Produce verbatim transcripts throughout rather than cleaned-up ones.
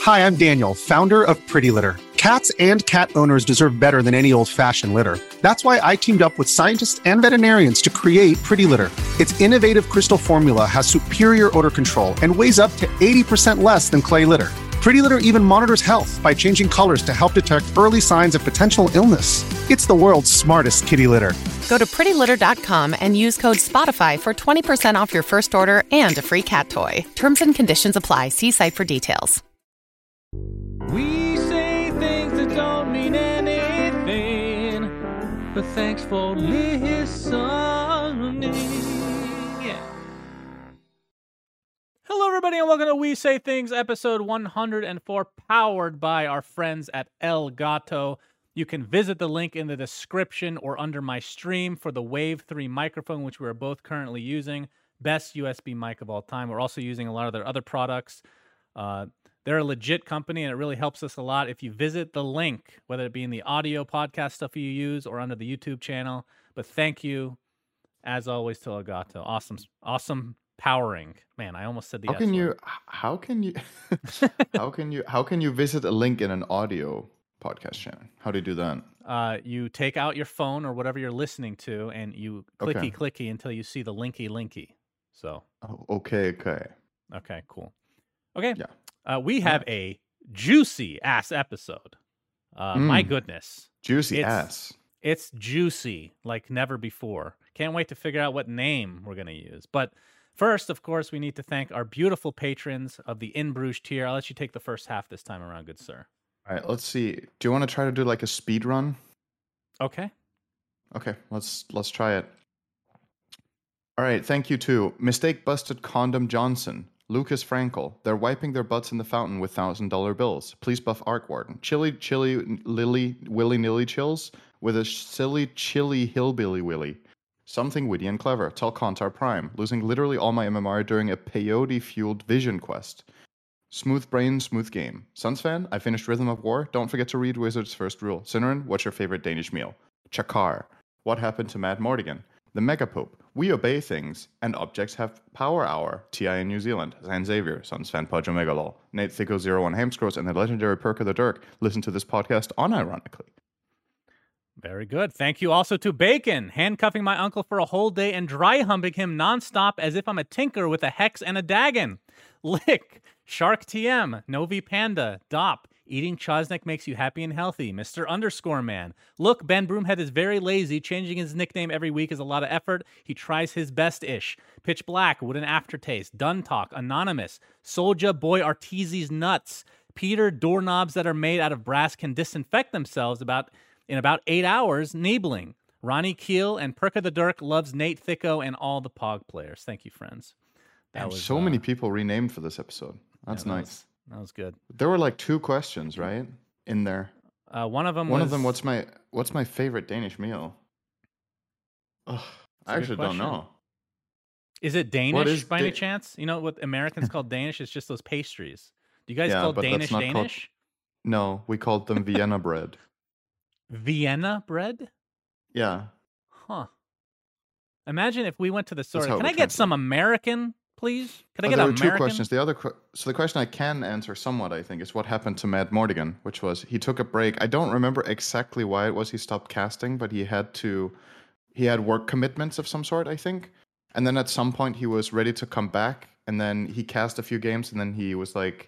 Hi, I'm Daniel, founder of Pretty Litter. Cats and cat owners deserve better than any old-fashioned litter. That's why I teamed up with scientists and veterinarians to create Pretty Litter. Its innovative crystal formula has superior odor control and weighs up to eighty percent less than clay litter. Pretty Litter even monitors health by changing colors to help detect early signs of potential illness. It's the world's smartest kitty litter. Go to pretty litter dot com and use code SPOTIFY for twenty percent off your first order and a free cat toy. Terms and conditions apply. See site for details. We say things that don't mean anything, but thanks for listening. Yeah. Hello, everybody, and welcome to We Say Things, episode one hundred four, powered by our friends at Elgato. You can visit the link in the description or under my stream for the Wave three microphone, which we are both currently using. Best U S B mic of all time. We're also using a lot of their other products. Uh, they're a legit company, and it really helps us a lot if you visit the link, whether it be in the audio podcast stuff you use or under the YouTube channel. But thank you, as always, to Elgato. Awesome, awesome powering. Man, I almost said the How S can word. you? How can you? how can you? How can you visit a link in an audio podcast channel? How do you do that? Uh, you take out your phone or whatever you're listening to, and you clicky Okay. clicky until you see the linky linky. So Oh, okay, okay. okay, cool. Okay, Yeah. uh, we have a juicy ass episode. Uh, My Mm. goodness, Juicy It's- ass. it's juicy like never before. Can't wait to figure out what name we're gonna use. But first, of course, we need to thank our beautiful patrons of the In Bruges tier. I'll let you take the first half this time around, good sir. All right, let's see. Do you want to try to do like a speed run? Okay. Okay, let's let's try it. All right, thank you to Mistake Busted Condom Johnson, Lucas Frankel. They're wiping their butts in the fountain with thousand dollar bills. Please buff Arc Warden. Chili Chili Lily Willy Nilly Chills with a silly chili hillbilly willy. Something witty and clever. Tell Kontar Prime. Losing literally all my M M R during a peyote fueled vision quest. Smooth brain, smooth game. Suns fan, I finished Rhythm of War. Don't forget to read Wizard's First Rule. Synerin, what's your favorite Danish meal? Chakar. What happened to Mad Mortigan? The Megapope. We obey things, and objects have power hour. T I in New Zealand. Zan Xavier. Suns fan Pudge Omegalol. Nate Thicko zero one Hamscrows, and the legendary Perk of the Dirk. Listen to this podcast unironically. Very good. Thank you also to Bacon, handcuffing my uncle for a whole day and dry humping him nonstop as if I'm a tinker with a hex and a dagon. Lick, Shark T M, Novi Panda, Dop, eating Chosnick makes you happy and healthy, Mister Underscore Man. Look, Ben Broomhead is very lazy. Changing his nickname every week is a lot of effort. He tries his best-ish. Pitch Black, Wooden Aftertaste, Dun Talk, Anonymous, Soulja Boy Arteezy's Nuts, Peter, doorknobs that are made out of brass can disinfect themselves about in about eight hours, Niebling. Ronnie Keel and Perk of the Dirk loves Nate Thicko and all the Pog players. Thank you, friends. That And was so uh, many people renamed for this episode. That's yeah, that nice. was- that was good. There were like two questions, right? In there. Uh, one of them One was of them, what's my what's my favorite Danish meal? Ugh, I a good actually don't question. know. Is it Danish is by any Da- chance? You know what Americans call Danish? It's just those pastries. Do you guys Yeah, call but that's Danish not called- Danish? No, we called them Vienna bread. Vienna bread? Yeah. Huh. Imagine if we went to the store. how it Can I would get translate. some American, please? Could I Oh, get there were American? two questions. The other que- so the question I can answer somewhat, I think, is what happened to Matt Mortigan, which was he took a break. I don't remember exactly why it was he stopped casting, but he had to he had work commitments of some sort, I think. And then at some point he was ready to come back, and then he cast a few games, and then he was like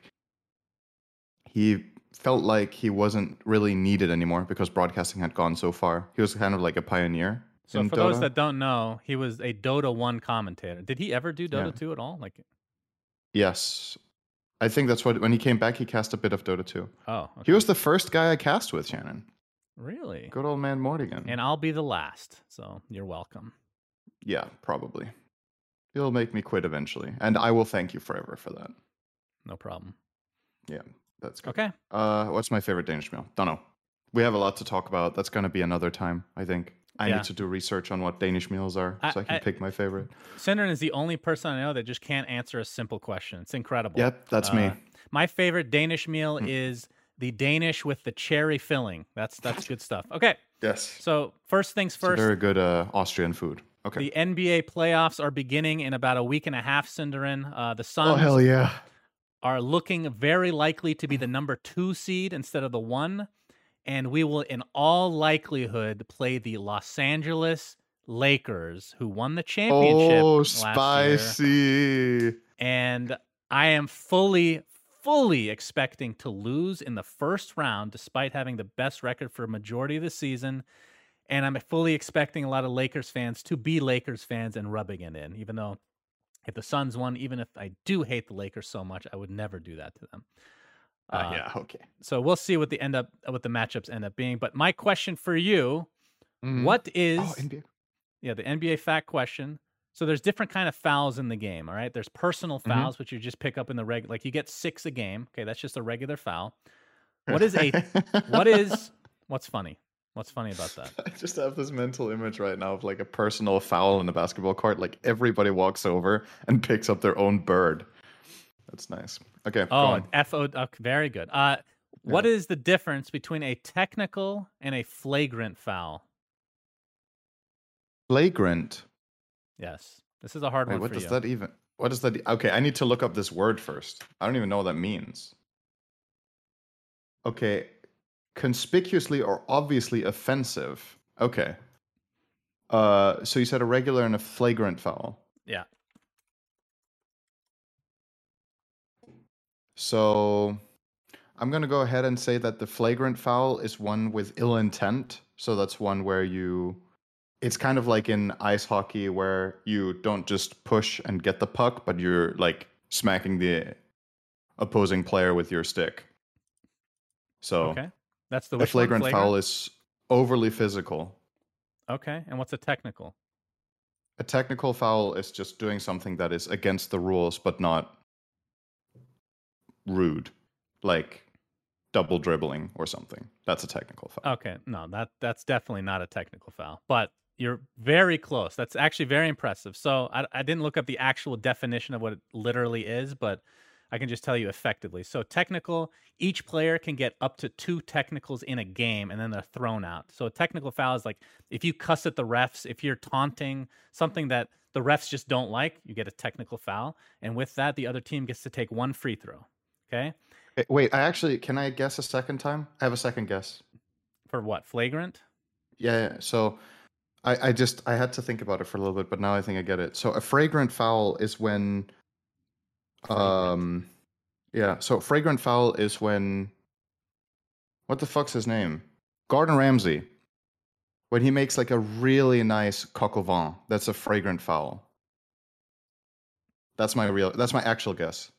he felt like he wasn't really needed anymore because broadcasting had gone so far. He was kind of like a pioneer. So in for those Dota. that don't know, he was a Dota one commentator. Did he ever do Dota Yeah. two at all? Like, Yes. I think that's what when he came back he cast a bit of Dota two. oh, okay. He was the first guy I cast with, Shannon. really? Good old man Mortigan. And I'll be the last. So you're welcome. Yeah, probably. He'll make me quit eventually. And I will thank you forever for that. No problem. Yeah, that's good. Okay. Uh, what's my favorite Danish meal? Don't know. We have a lot to talk about. That's going to be another time, I think. I Yeah. need to do research on what Danish meals are I- so I can I- pick my favorite. Synderen is the only person I know that just can't answer a simple question. It's incredible. Yep, that's me. Uh, My favorite Danish meal Hmm. is the Danish with the cherry filling. That's that's good stuff. Okay. Yes. So first things It's a first. very good uh, Austrian food. Okay. The N B A playoffs are beginning in about a week and a half, Synderen. Uh, the Suns Oh, hell yeah. are looking very likely to be the number two seed instead of the one. And we will, in all likelihood, play the Los Angeles Lakers, who won the championship Oh, last year. spicy. And I am fully, fully expecting to lose in the first round, despite having the best record for a majority of the season. And I'm fully expecting a lot of Lakers fans to be Lakers fans and rubbing it in, even though if the Suns won, even if I do hate the Lakers so much, I would never do that to them. Uh, Uh, yeah, okay. So we'll see what the end up, what the matchups end up being. But my question for you, Mhm. what is Oh, N B A. yeah the N B A fact question? So there's different kind of fouls in the game. All right, there's personal Mhm. fouls, which you just pick up in the reg, like you get six a game. Okay, that's just a regular foul. What is a what is what's funny? What's funny about that? I just have this mental image right now of like a personal foul in a basketball court. Like everybody walks over and picks up their own bird. That's nice. Okay. go Oh, on. an F O. Okay, very good. Uh, what is the difference between a technical and a flagrant foul? Flagrant. Yes, this is a hard Wait, one what for does you. that even? What does that? e- Okay, I need to look up this word first. I don't even know what that means. Okay, conspicuously or obviously offensive. Okay. Uh, so you said a regular and a flagrant foul. Yeah. So I'm going to go ahead and say that the flagrant foul is one with ill intent. So that's one where you, it's kind of like in ice hockey where you don't just push and get the puck, but you're like smacking the opposing player with your stick. So Okay. That's the a which one? flagrant foul is overly physical. Okay. And what's a technical? A technical foul is just doing something that is against the rules, but not rude, like double dribbling or something. That's a technical foul. Okay. No, that that's definitely not a technical foul, but you're very close. That's actually very impressive. So I, I didn't look up the actual definition of what it literally is, but I can just tell you effectively. So technical, each player can get up to two technicals in a game, and then they're thrown out. So a technical foul is like if you cuss at the refs, if you're taunting, something that the refs just don't like, you get a technical foul. And with that, the other team gets to take one free throw. Okay? Eh, Wait, I actually, can I guess a second time? I have a second guess. For what? Flagrant? Yeah, yeah. So I, I just, I had to think about it for a little bit, but now I think I get it. So a fragrant foul is when, um, yeah, so fragrant foul is when, what the fuck's his name? Gordon Ramsay. When he makes like a really nice coq au vin, that's a fragrant foul. That's my real, that's my actual guess.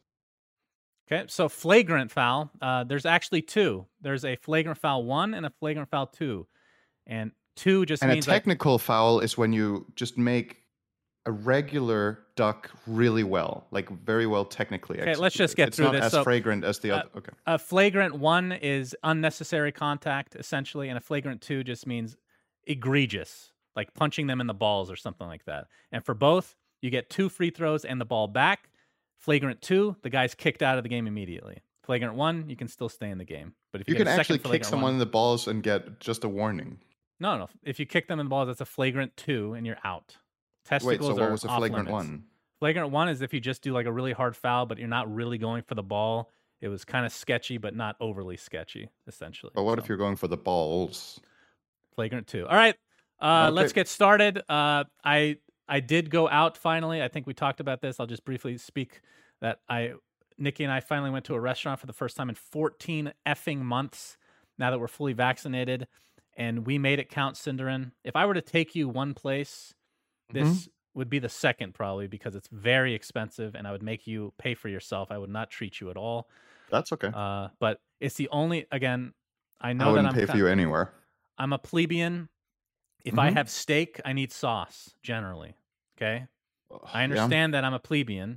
Okay, so flagrant foul, uh, there's actually two. There's a flagrant foul one and a flagrant foul two. And two just And a means like, technical foul is when you just make a regular duck really well, like very well technically Okay, let's just executed. get it's through not this. as So, fragrant as the uh, other. Okay. a flagrant one is unnecessary contact, essentially, and a flagrant two just means egregious, like punching them in the balls or something like that. And for both, you get two free throws and the ball back. Flagrant two, the guy's kicked out of the game immediately. Flagrant one, you can still stay in the game. But if you, You get can a actually second kick flagrant someone one, in the balls and get just a warning. no, no. If you kick them in the balls, that's a flagrant two, and you're out. Testicles Wait, so are what was a off flagrant limits. one? Flagrant one is if you just do like a really hard foul, but you're not really going for the ball. It was kind of sketchy, but not overly sketchy, essentially. But what So, if you're going for the balls? flagrant two? All right, uh, Okay. let's get started. Uh, I I did go out finally. I think we talked about this. I'll just briefly speak that I Nikki and I finally went to a restaurant for the first time in fourteen effing months. Now that we're fully vaccinated, and we made it count, Cinderin. If I were to take you one place, this Mhm. would be the second probably because it's very expensive, and I would make you pay for yourself. I would not treat you at all. That's okay. Uh, but it's the only. Again, I I know that wouldn't I'm pay ki- for you anywhere. I'm a plebeian. If I Mhm. have steak, I need sauce generally. Okay, I Yeah. understand that I'm a plebeian,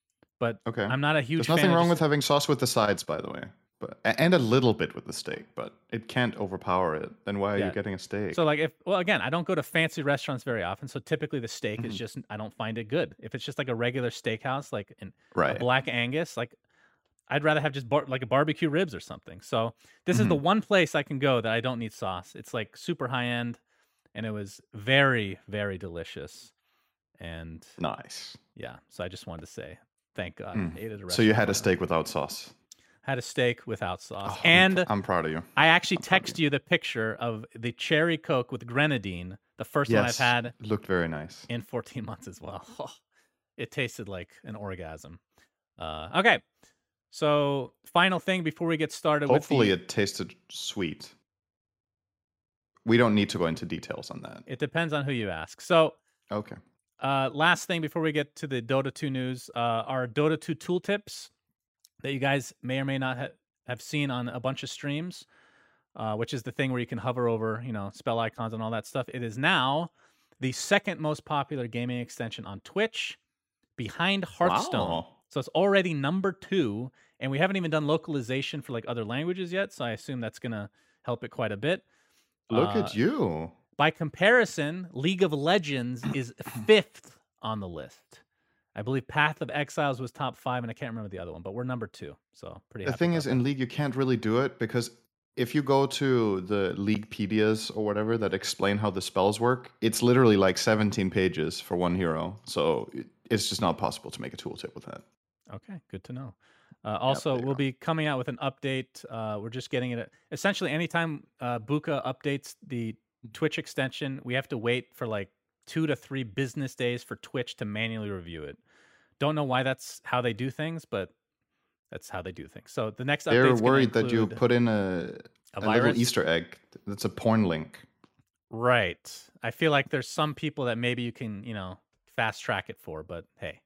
but Okay. I'm not a huge. There's nothing fan wrong of with just, having sauce with the sides, by the way. But a- and a little bit with the steak, but it can't overpower it. Then why are Yeah. you getting a steak? So like if well again, I don't go to fancy restaurants very often, so typically the steak is Mhm. just I don't find it good. If it's just like a regular steakhouse, like in a Right. Black Angus, like I'd rather have just bar- like a barbecue ribs or something. So this is the Mhm. one place I can go that I don't need sauce. It's like super high end, and it was very very delicious. And Nice. yeah, so I just wanted to say Thank God. Mm. Ate at a So you had a restaurant. steak without sauce. Had a steak without sauce. Oh, and I'm, I'm proud of you. I actually I'm proud of text you the picture of the cherry Coke with grenadine, the first one I've Yes, had looked very nice. in fourteen months as well. Oh, it tasted like an orgasm. Uh, okay. So, final thing before we get started Hopefully with the... it tasted sweet. We don't need to go into details on that. It depends on who you ask. So, Okay. uh, last thing before we get to the Dota two news, uh, our Dota two tooltips that you guys may or may not ha- have seen on a bunch of streams, uh, which is the thing where you can hover over, you know, spell icons and all that stuff. It is now the second most popular gaming extension on Twitch, behind Hearthstone. Wow. So it's already number two, and we haven't even done localization for like other languages yet. So I assume that's gonna help it quite a bit. Look Uh, at you. By comparison, League of Legends is fifth on the list. I believe Path of Exiles was top five, and I can't remember the other one, but we're number two. So pretty The happy thing about is, that. in League, you can't really do it because if you go to the Leaguepedias or whatever that explain how the spells work, it's literally like seventeen pages for one hero. So it- it's just not possible to make a tooltip with that. Okay, good to know. Uh, also, there you we'll go. be coming out with an update. Uh, we're just getting it. Essentially, anytime uh, Buka updates the Twitch extension, we have to wait for like two to three business days for Twitch to manually review it. Don't know why that's how they do things, but that's how they do things. So the next They're update's gonna worried that you include put in a, a a little virus? Easter egg that's a porn link. Right. I feel like there's some people that maybe you can, you know, fast track it for, but hey.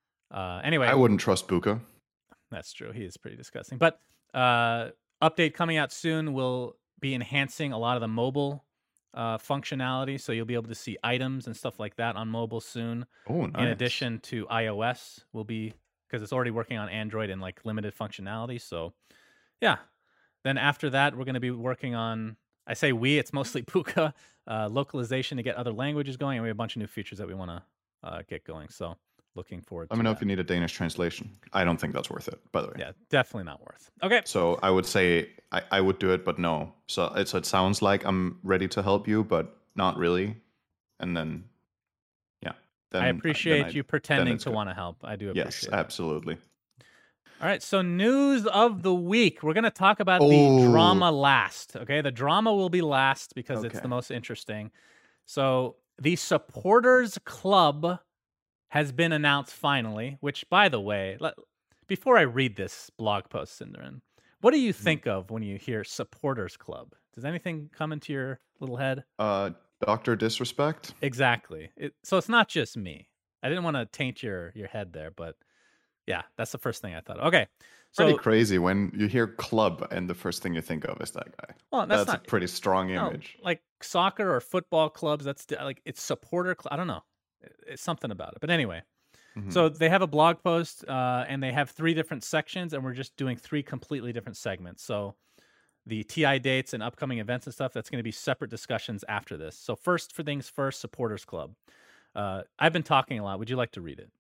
Uh, anyway, I wouldn't trust Buka. that's true. He is pretty disgusting. But uh, update coming out soon will be enhancing a lot of the mobile uh, functionality, so you'll be able to see items and stuff like that on mobile soon. Oh, nice. In addition to iOS, will be because it's already working on Android and like limited functionality. So, yeah. Then after that, we're going to be working on. I say we. It's mostly Puka uh, localization to get other languages going, and we have a bunch of new features that we want to uh, get going. So, looking forward. Let to me know that. if you need a Danish translation. I don't think that's worth it, by the way. Yeah, definitely not worth. Okay. So I would say I, I would do it, but no. So it, so it sounds like I'm ready to help you, but not really. And then, yeah. Then, I appreciate then I- you then pretending it's to good. want to help. I do Yes, appreciate it. absolutely. All right, so news of the week. We're going to talk about Oh. the drama last. Okay, the drama will be last because it's Okay. the most interesting. So the Supporters Club has been announced finally, which, by the way, let, before I read this blog post, Cinderin, what do you Mm-hmm. think of when you hear Supporters Club? Does anything come into your little head? Uh, Doctor Disrespect. Exactly. It, so it's not just me. I didn't want to taint your your head there, but yeah, that's the first thing I thought. Okay, so Pretty crazy when you hear club and the first thing you think of is that guy. well, that's, That's, not a pretty strong no, image. like soccer or football clubs. That's di- like it's supporter. Cl- I don't know. It- It's something about it. But anyway, Mhm. so they have a blog post uh, and they have three different sections, and we're just doing three completely different segments. So the T I dates and upcoming events and stuff. That's going to be separate discussions after this. So first, for things first, Supporters Club. Uh, I've been talking a lot. Would you like to read it?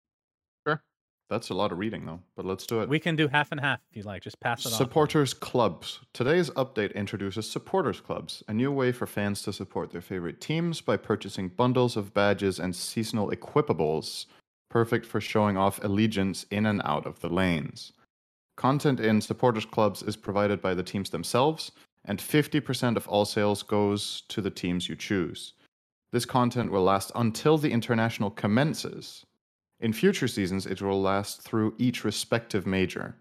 Sure. That's a lot of reading, though, but let's do it. We can do half and half if you like. Just pass it on. Supporters Clubs. Today's update introduces Supporters Clubs, a new way for fans to support their favorite teams by purchasing bundles of badges and seasonal equipables, perfect for showing off allegiance in and out of the lanes. Content in Supporters Clubs is provided by the teams themselves, and fifty percent of all sales goes to the teams you choose. This content will last until the international commences. In future seasons, it will last through each respective major.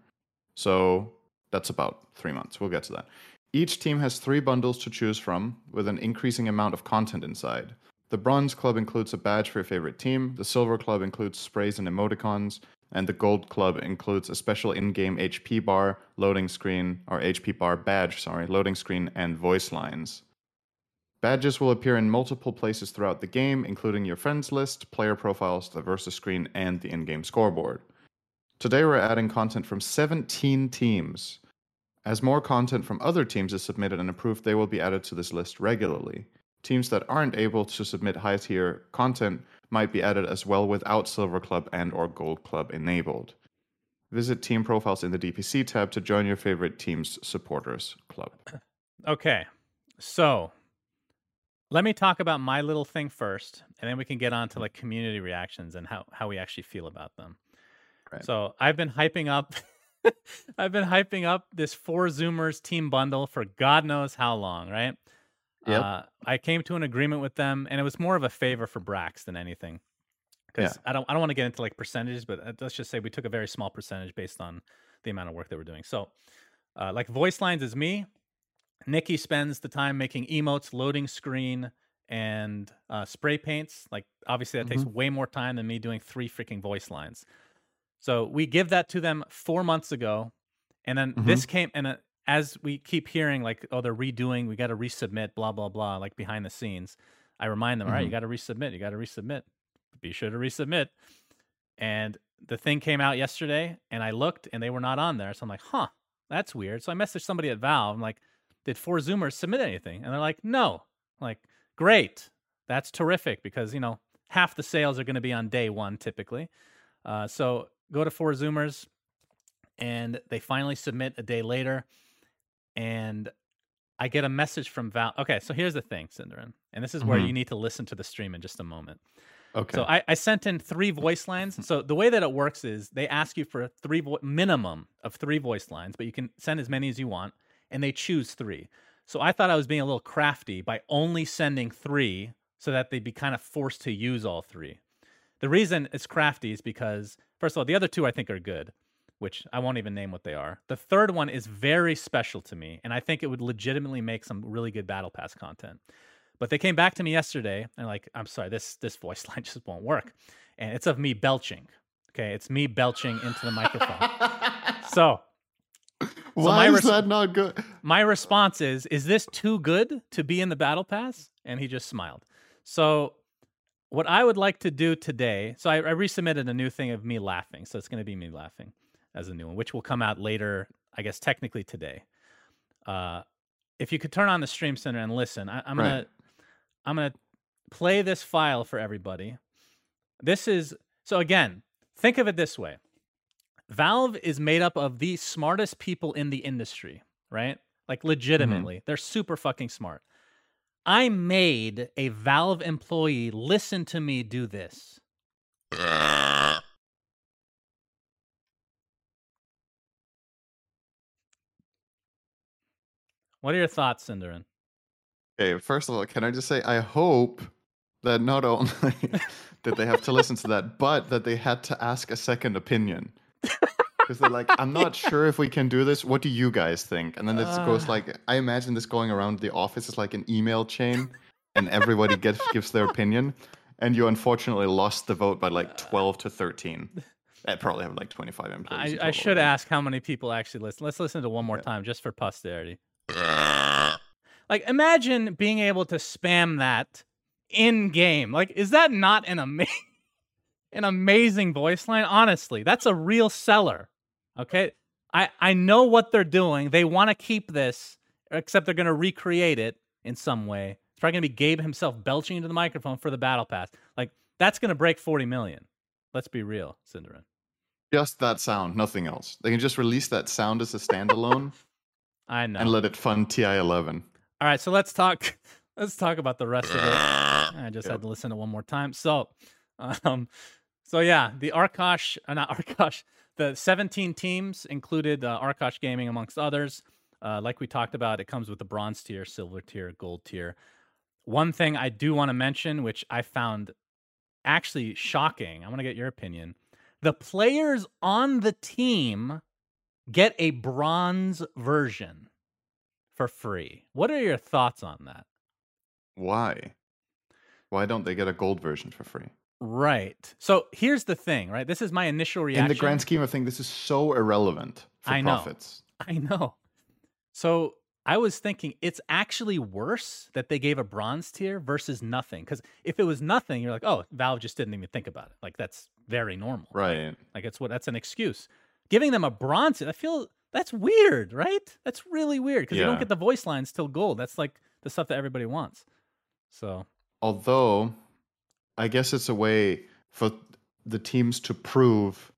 So that's about three months. We'll get to that. Each team has three bundles to choose from, with an increasing amount of content inside. The Bronze Club includes a badge for your favorite team, the Silver Club includes sprays and emoticons, and the Gold Club includes a special in-game H P bar, loading screen, or H P bar badge, sorry, loading screen, and voice lines. Badges will appear in multiple places throughout the game, including your friends list, player profiles, the versus screen, and the in-game scoreboard. Today we're adding content from seventeen teams. As more content from other teams is submitted and approved, they will be added to this list regularly. Teams that aren't able to submit high-tier content might be added as well without Silver Club and or Gold Club enabled. Visit Team Profiles in the D P C tab to join your favorite team's Supporters Club. Okay, so let me talk about my little thing first, and then we can get on to like community reactions and how, how we actually feel about them. right. So I've been hyping up. I've been hyping up this four Zoomers team bundle for God knows how long, right? Yep. Uh, I came to an agreement with them, and it was more of a favor for Brax than anything. Because Yeah. I don't, I don't want to get into like percentages, but uh, let's just say we took a very small percentage based on the amount of work that we're doing. So, uh, like voice lines is me. Nikki spends the time making emotes, loading screen, and uh, spray paints. Like obviously that takes Mhm. way more time than me doing three freaking voice lines. So we give that to them four months ago, and then Mhm. this came, and uh, as we keep hearing like, oh, they're redoing, we got to resubmit, blah blah blah, like behind the scenes. I remind them, all right, you Mhm. got to resubmit, you got to resubmit. Be sure to resubmit. And the thing came out yesterday, and I looked, and they were not on there. So I'm like, huh, that's weird. So I messaged somebody at Valve. I'm like, did four Zoomers submit anything? And they're like, no. I'm like, great, that's terrific because you know half the sales are going to be on day one typically. Uh, so go to four Zoomers, and they finally submit a day later, and I get a message from Val. Okay, so here's the thing, Cinderin, and this is where Mhm. you need to listen to the stream in just a moment. Okay. So I, I sent in three voice lines. So the way that it works is they ask you for a three vo- minimum of three voice lines, but you can send as many as you want, and they choose three. So I thought I was being a little crafty by only sending three so that they'd be kind of forced to use all three. The reason it's crafty is because, first of all, the other two I think are good, which I won't even name what they are. The third one is very special to me, and I think it would legitimately make some really good Battle Pass content. But they came back to me yesterday and like, I'm sorry, this this voice line just won't work. And it's of me belching. Okay, it's me belching into the microphone. So, why my is res- that not good? my response is, is this too good to be in the Battle Pass? And he just smiled. So what I would like to do today, so I, I resubmitted a new thing of me laughing. So it's going to be me laughing as a new one, which will come out later, I guess technically today. Uh, if you could turn on the Stream Center and listen, I, I'm Right. gonna I'm gonna play this file for everybody. This is so again, think of it this way. Valve is made up of the smartest people in the industry, right? Like legitimately, mm-hmm. They're super fucking smart. I made a Valve employee listen to me do this. What are your thoughts, Cinderin? Okay, first of all, can I just say I hope that not only did they have to listen to that, but that they had to ask a second opinion. Because they're like, I'm not sure if we can do this. What do you guys think? And then it uh, goes like, I imagine this going around the office is like an email chain, and everybody gets gives their opinion. And you unfortunately lost the vote by like twelve to thirteen. I probably have like twenty-five employees. I, I should ask how many people actually listen. Let's listen to one more yeah. time just for posterity. Like, imagine being able to spam that in game. Like, is that not an amazing, an amazing voice line? Honestly, that's a real seller. Okay, I I know what they're doing. They want to keep this, except they're going to recreate it in some way. It's probably going to be Gabe himself belching into the microphone for the Battle Pass. Like, that's going to break forty million. Let's be real, Cinderin. Just that sound, nothing else. They can just release that sound as a standalone. I know. And let it fund T I eleven. All right, so let's talk. Let's talk about the rest of it. I just yep. had to listen to it one more time. So, um, so yeah, the Arkosh, uh, not Arkosh, the seventeen teams included uh, Arkosh Gaming amongst others. Uh, like we talked about, it comes with the bronze tier, silver tier, gold tier. One thing I do want to mention, which I found actually shocking, I want to get your opinion. The players on the team get a bronze version for free. What are your thoughts on that? Why? Why don't they get a gold version for free? Right. So here's the thing, right? This is my initial reaction. In the grand scheme of things, this is so irrelevant for I know. profits. I know. So I was thinking it's actually worse that they gave a bronze tier versus nothing. Because if it was nothing, you're like, oh, Valve just didn't even think about it. Like, that's very normal. Right. Like, like it's what that's an excuse. Giving them a bronze, I feel that's weird, right? That's really weird because yeah. you don't get the voice lines till gold. That's like the stuff that everybody wants. So, although, I guess it's a way for the teams to prove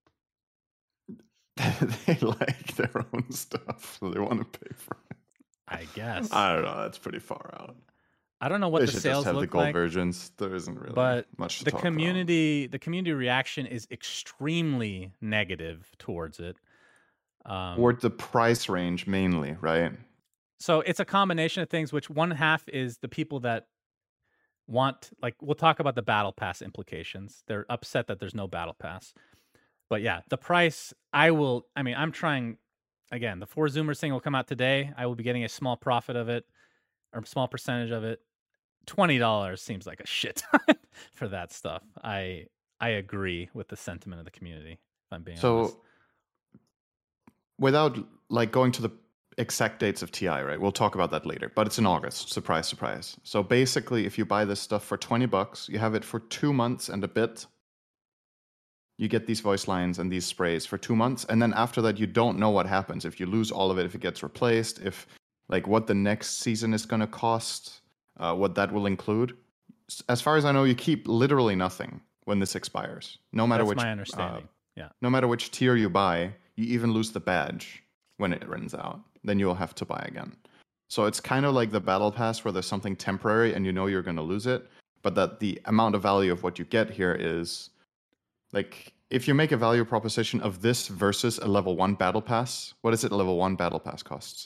that they like their own stuff, so they want to pay for it. I guess. I don't know. That's pretty far out. I don't know what they the should sales just have look the gold like, versions. There isn't really but much to the talk community, the community reaction is extremely negative towards it. about. Um, Or the price range mainly, right? so it's a combination of things. Which one half is the people that want, like, we'll talk about the battle pass implications. They're upset that there's no battle pass. But yeah, the price, I will, I mean, I'm trying, again, the four Zoomers thing will come out today. I will be getting a small profit of it, or a small percentage of it. twenty dollars seems like a shit ton for that stuff. I I agree with the sentiment of the community, if I'm being So honest. without like going to the exact dates of T I, right? We'll talk about that later, but it's in August. Surprise, surprise. So basically, if you buy this stuff for twenty bucks, you have it for two months and a bit. You get these voice lines and these sprays for two months, and then after that, you don't know what happens. If you lose all of it, if it gets replaced, if like what the next season is going to cost, uh, what that will include. S- As far as I know, you keep literally nothing when this expires. No matter That's which, my uh, understanding. Yeah. no matter which tier you buy, you even lose the badge when it runs out. Then you'll have to buy again. So it's kind of like the battle pass where there's something temporary and you know you're going to lose it, but that the amount of value of what you get here is like if you make a value proposition of this versus a level one battle pass, what is it a level one battle pass costs?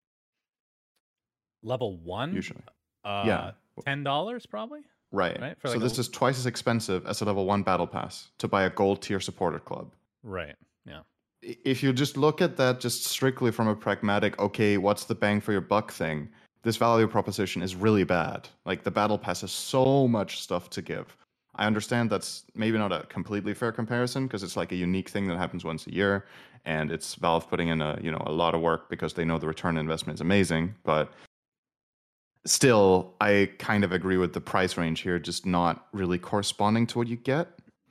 Level one? Usually. Uh, Yeah. ten dollars probably? Right. Right, for So like this a- is twice as expensive as a level one battle pass to buy a gold tier supporter club. Right. Yeah. I- If you just look at that just strictly from a pragmatic, okay, what's the bang for your buck thing, this value proposition is really bad. Like the battle pass has so much stuff to give. I understand that's maybe not a completely fair comparison because it's like a unique thing that happens once a year, and it's Valve putting in a you know a lot of work because they know the return on investment is amazing. But still, I kind of agree with the price range here, just not really corresponding to what you get.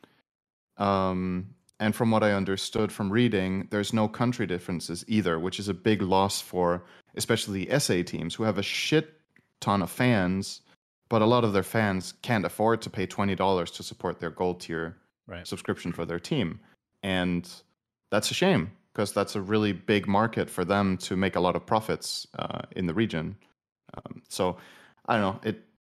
Um, and from what I understood from reading, there's no country differences either, which is a big loss for especially the S A teams who have a shit ton of fans, but a lot of their fans can't afford to pay twenty dollars to support their gold tier Right. subscription for their team. And that's a shame because that's a really big market for them to make a lot of profits uh, in the region. Um, so I don't know. It.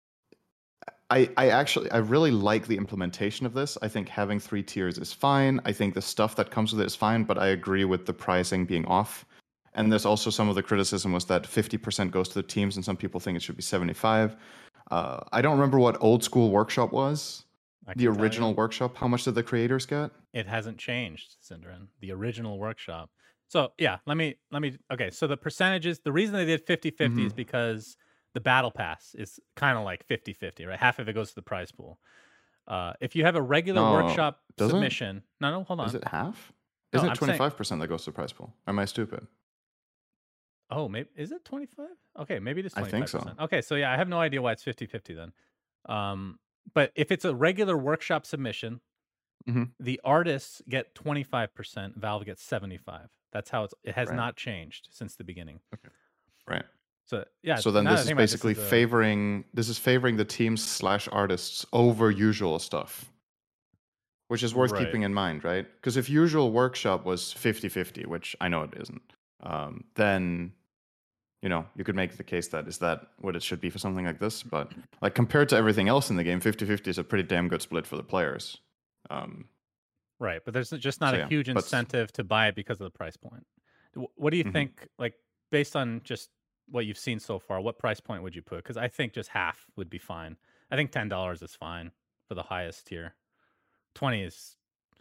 I, I actually I really like the implementation of this. I think having three tiers is fine. I think the stuff that comes with it is fine, but I agree with the pricing being off. And there's also some of the criticism was that fifty percent goes to the teams, and some people think it should be seventy-five. Uh, I don't remember what old school workshop was. I The can tell original you, workshop. How much did the creators get? it hasn't changed, Cinderin. The original workshop. So yeah, let me let me okay, so the percentages, the reason they did fifty-fifty is Mhm. because the battle pass is kind of like fifty-fifty, right? Half of it goes to the prize pool. Uh, if you have a regular No, workshop does it? submission, no, no, hold on. Is it half? No, Isn't I'm it saying- twenty-five percent that goes to the prize pool? Am I stupid? Oh, maybe is it twenty-five? Okay, maybe it is I twenty-five think percent. so. Okay, so yeah, I have no idea why it's fifty-fifty then. Um, but if it's a regular workshop submission, Mhm. the artists get twenty-five percent, Valve gets seventy-five. That's how it's it has Right. not changed since the beginning. Right. So yeah, So then now that I this is think about it, basically is a- favoring this is favoring the teams slash artists over usual stuff, which is worth Right. keeping in mind, right? Because if usual workshop was fifty-fifty, which I know it isn't, um, then you know you could make the case that is that what it should be for something like this. But like compared to everything else in the game, fifty-fifty is a pretty damn good split for the players. Um, right, but there's just not So a yeah, huge but- incentive to buy it because of the price point. Wh- What do you Mhm. think? Like based on just what you've seen so far, what price point would you put? Because I think just half would be fine. I think ten dollars is fine for the highest tier. Twenty is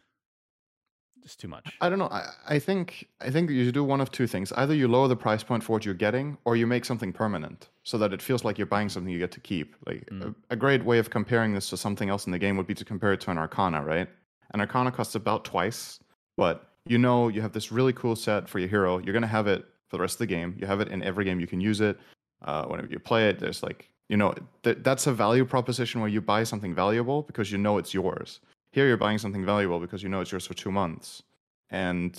just too much. I don't know. I, I think I think you do one of two things. Either you lower the price point for what you're getting, or you make something permanent, so that it feels like you're buying something you get to keep. Like Mm. a, a great way of comparing this to something else in the game would be to compare it to an Arcana, right? An Arcana costs about twice, but you know you have this really cool set for your hero. You're gonna have it for the rest of the game. You have it in every game you can use it. Uh, whenever you play it, there's like you know th- that's a value proposition where you buy something valuable because you know it's yours. Here you're buying something valuable because you know it's yours for two months. And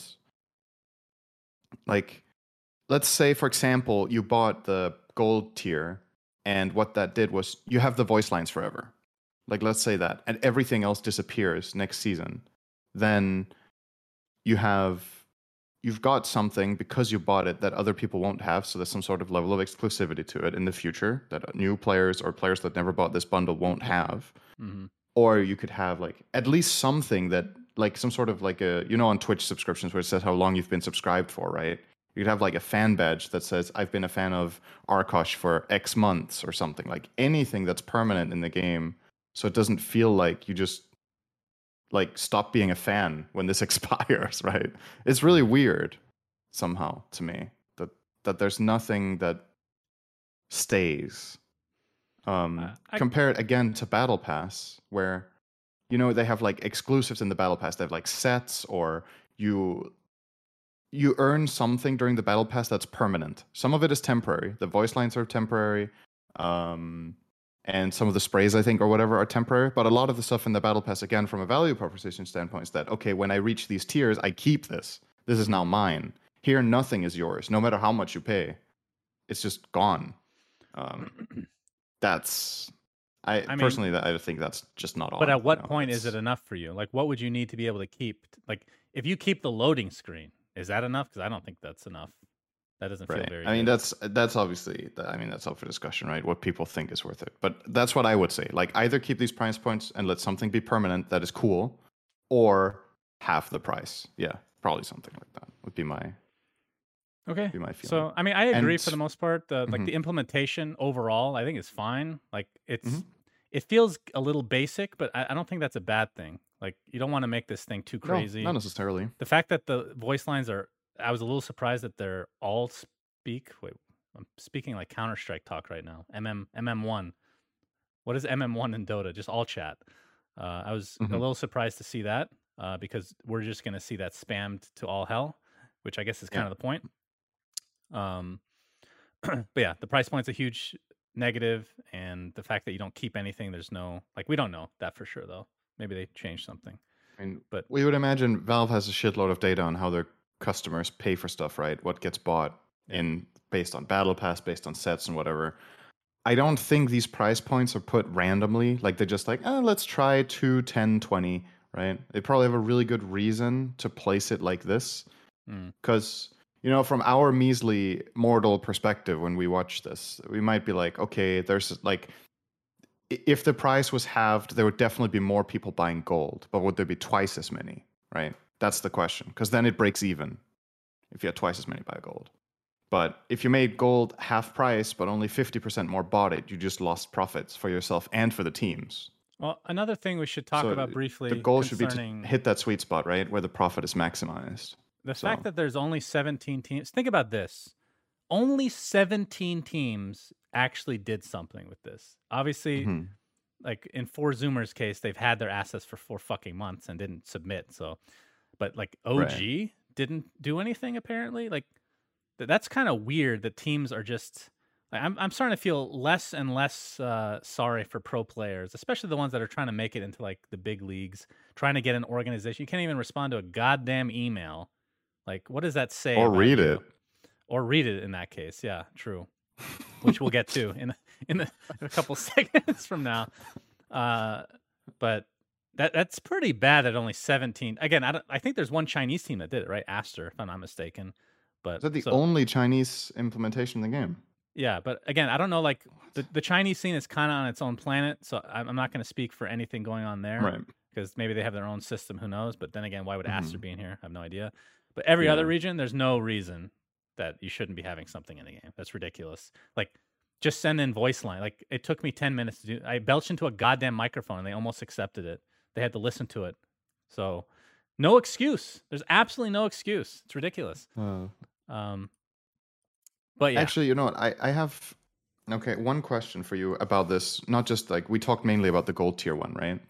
like, let's say, for example, you bought the gold tier, and what that did was you have the voice lines forever. Like, let's say that, and everything else disappears next season. Then you have you've got something because you bought it that other people won't have, so there's some sort of level of exclusivity to it in the future that new players or players that never bought this bundle won't have. Mm-hmm. Or you could have like at least something that like some sort of like a, you know, on Twitch subscriptions where it says how long you've been subscribed for, right? You could have like a fan badge that says I've been a fan of Arkosh for X months or something, like anything that's permanent in the game, so it doesn't feel like you just like stop being a fan when this expires, right? It's really weird somehow to me that that there's nothing that stays. Um, Uh, I- compare it again to Battle Pass, where you know they have like exclusives in the Battle Pass. They have like sets, or you you earn something during the Battle Pass that's permanent. Some of it is temporary. The voice lines are temporary. Um, and some of the sprays, I think, or whatever, are temporary. But a lot of the stuff in the Battle Pass, again, from a value proposition standpoint, is that, okay, when I reach these tiers, I keep this. This is now mine. Here, nothing is yours, no matter how much you pay. It's just gone. Um, that's... I, I mean, personally, that I think that's just not all. But at what you know, point is it's- it enough for you? Like, what would you need to be able to keep? Like, if you keep the loading screen, is that enough? Because I don't think that's enough. That doesn't feel Right. very. I mean, good. that's that's obviously. I mean, that's up for discussion, right? What people think is worth it, but that's what I would say. Like, either keep these price points and let something be permanent that is cool, or half the price. Yeah, probably something like that would be my okay. be my feeling. So, I mean, I agree And- for the most part. The, like Mhm. the implementation overall, I think is fine. Like, it's Mhm. it feels a little basic, but I, I don't think that's a bad thing. Like, you don't want to make this thing too No, crazy. not necessarily. The fact that the voice lines are, I was a little surprised that they're all speak. Wait, I'm speaking like Counter Strike talk right now. M M M M one. What is M M one in Dota? Just all chat. Uh, I was Mhm. a little surprised to see that uh, because we're just going to see that spammed to all hell, which I guess is kind Yeah. of the point. Um, but yeah, the price point's a huge negative, and the fact that you don't keep anything, there's no like we don't know that for sure though. Maybe they changed something. I mean, But- we would imagine Valve has a shitload of data on how their customers pay for stuff, right? What gets bought Yeah. in based on Battle Pass, based on sets and whatever. I don't think these price points are put randomly. Like they're just like, oh, let's try two, ten, twenty, right? They probably have a really good reason to place it like this. Mm. Because, you know, from our measly mortal perspective, when we watch this, we might be like, okay, there's like, i- if the price was halved, there would definitely be more people buying gold. But would there be twice as many, right? That's the question. Because then it breaks even if you had twice as many buy gold. But if you made gold half price, but only fifty percent more bought it, you just lost profits for yourself and for the teams. Well, another thing we should talk So about briefly. The goal should be to concerning hit that sweet spot, right? Where the profit is maximized. the so- fact that there's only seventeen teams. Think about this: only seventeen teams actually did something with this. Obviously, Mhm. like in four Zoomers' case, they've had their assets for four fucking months and didn't submit. So, but like O G didn't do anything apparently. Like th- that's kind of weird that teams are just. Like, I'm I'm starting to feel less and less uh, sorry for pro players, especially the ones that are trying to make it into like the big leagues, trying to get an organization. You can't even respond to a goddamn email. Like, what does that say? Or about read you? it. Or read it in that case. Yeah, true. Which we'll get to in in, the, in a couple seconds from now. Uh, but that that's pretty bad that only seventeen. Again, I don't, I think there's one Chinese team that did it, right? Aster, if I'm not mistaken. But Is that the so- only Chinese implementation in the game? yeah, but again, I don't know. Like the, the Chinese scene is kind of on its own planet, so I'm, I'm not going to speak for anything going on there, Right. Because maybe they have their own system. Who knows? But then again, why would Aster Mhm. be in here? I have no idea. But every Yeah. other region, there's no reason that you shouldn't be having something in the game. That's ridiculous. Like, just send in voice line. Like, it took me ten minutes to do. I belched into a goddamn microphone, and they almost accepted it. They had to listen to it. So, no excuse. There's absolutely no excuse. It's ridiculous. Uh, Um, but yeah, Actually, you know what? I, I have okay, one question for you about this. Not just like we talked mainly about the gold tier one, right?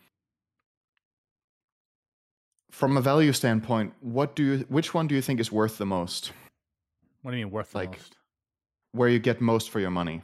From a value standpoint, what do you which one do you think is worth the most? what do you mean worth the like- most? Where you get most for your money?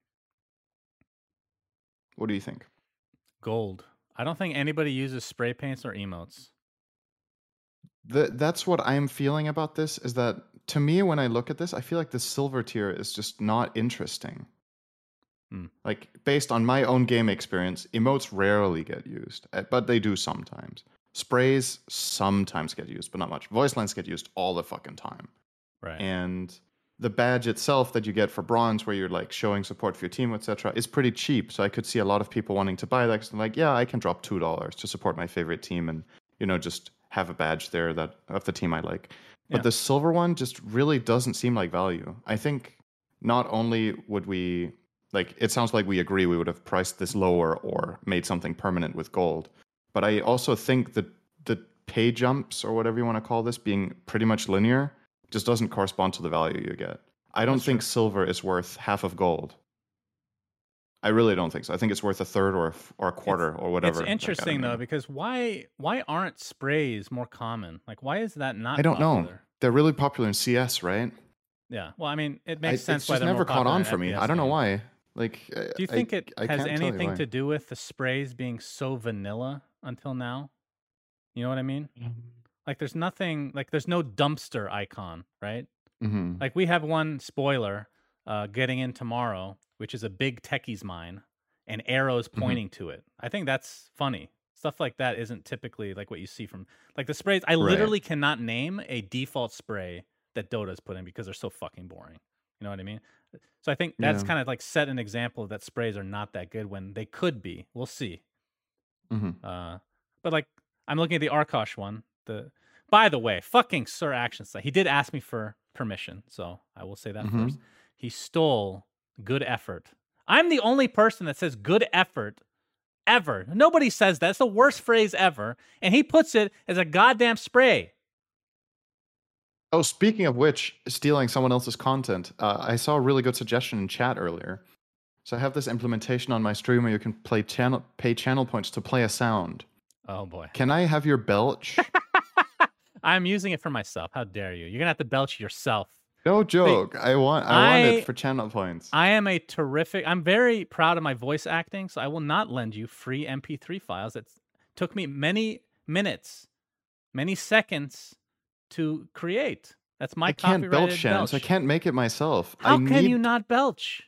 What do you think? Gold. I don't think anybody uses spray paints or emotes. The, that's what I'm feeling about this is that to me, when I look at this, I feel like the silver tier is just not interesting. Hmm. Like, based on my own game experience, emotes rarely get used, uh, but they do sometimes. Sprays sometimes get used, but not much. Voice lines get used all the fucking time. Right. And the badge itself that you get for bronze, where you're like showing support for your team, et cetera, is pretty cheap. So I could see a lot of people wanting to buy that because they're like, yeah, I can drop two dollars to support my favorite team, and you know, just have a badge there that of the team I like. But Yeah. the silver one just really doesn't seem like value. I think not only would we like, it sounds like we agree we would have priced this lower or made something permanent with gold. But I also think that the pay jumps or whatever you want to call this being pretty much linear just doesn't correspond to the value you get. I don't That's think true. silver is worth half of gold. I really don't think so. I think it's worth a third or a, f- or a quarter or whatever. It's like, interesting I don't though, know. because why why aren't sprays more common? Like, why is that not? I don't know. popular? They're really popular in C S, right? Yeah. Well, I mean, it I, makes it's sense why just they're never more caught popular on in for me. F P S I don't know games. why. Like, Do you I- think it I has can't tell you anything why. to do with the sprays being so vanilla until now? You know what I mean? Like, there's nothing. Like, there's no dumpster icon, right? Mm-hmm. Like, we have one spoiler uh, getting in tomorrow, which is a big techie's mine, and arrows Mm-hmm. pointing to it. I think that's funny. Stuff like that isn't typically like what you see from like the sprays. I Right. literally cannot name a default spray that Dota's put in because they're so fucking boring. You know what I mean? So I think that's Yeah. kind of like set an example that sprays are not that good when they could be. We'll see. Mm-hmm. Uh, but like I'm looking at the Arkosh one. The by the way, fucking Sir Action Site. He did ask me for permission, so I will say that Mhm. first. He stole good effort. I'm the only person that says good effort ever. Nobody says that. It's the worst phrase ever, and he puts it as a goddamn spray. Oh, speaking of which, stealing someone else's content, uh, I saw a really good suggestion in chat earlier. So I have this implementation on my stream where you can play channel, pay channel points to play a sound. Oh boy. Can I have your belch? I'm using it for myself. How dare you? You're gonna have to belch yourself. No joke. I want. I, want I- it for channel points. I am a terrific. I'm very proud of my voice acting, so I will not lend you free M P three files. That took me many minutes, many seconds to create. That's my I can't belch, copyrighted Shannon. belch. So I can't make it myself. How I can need, you not belch?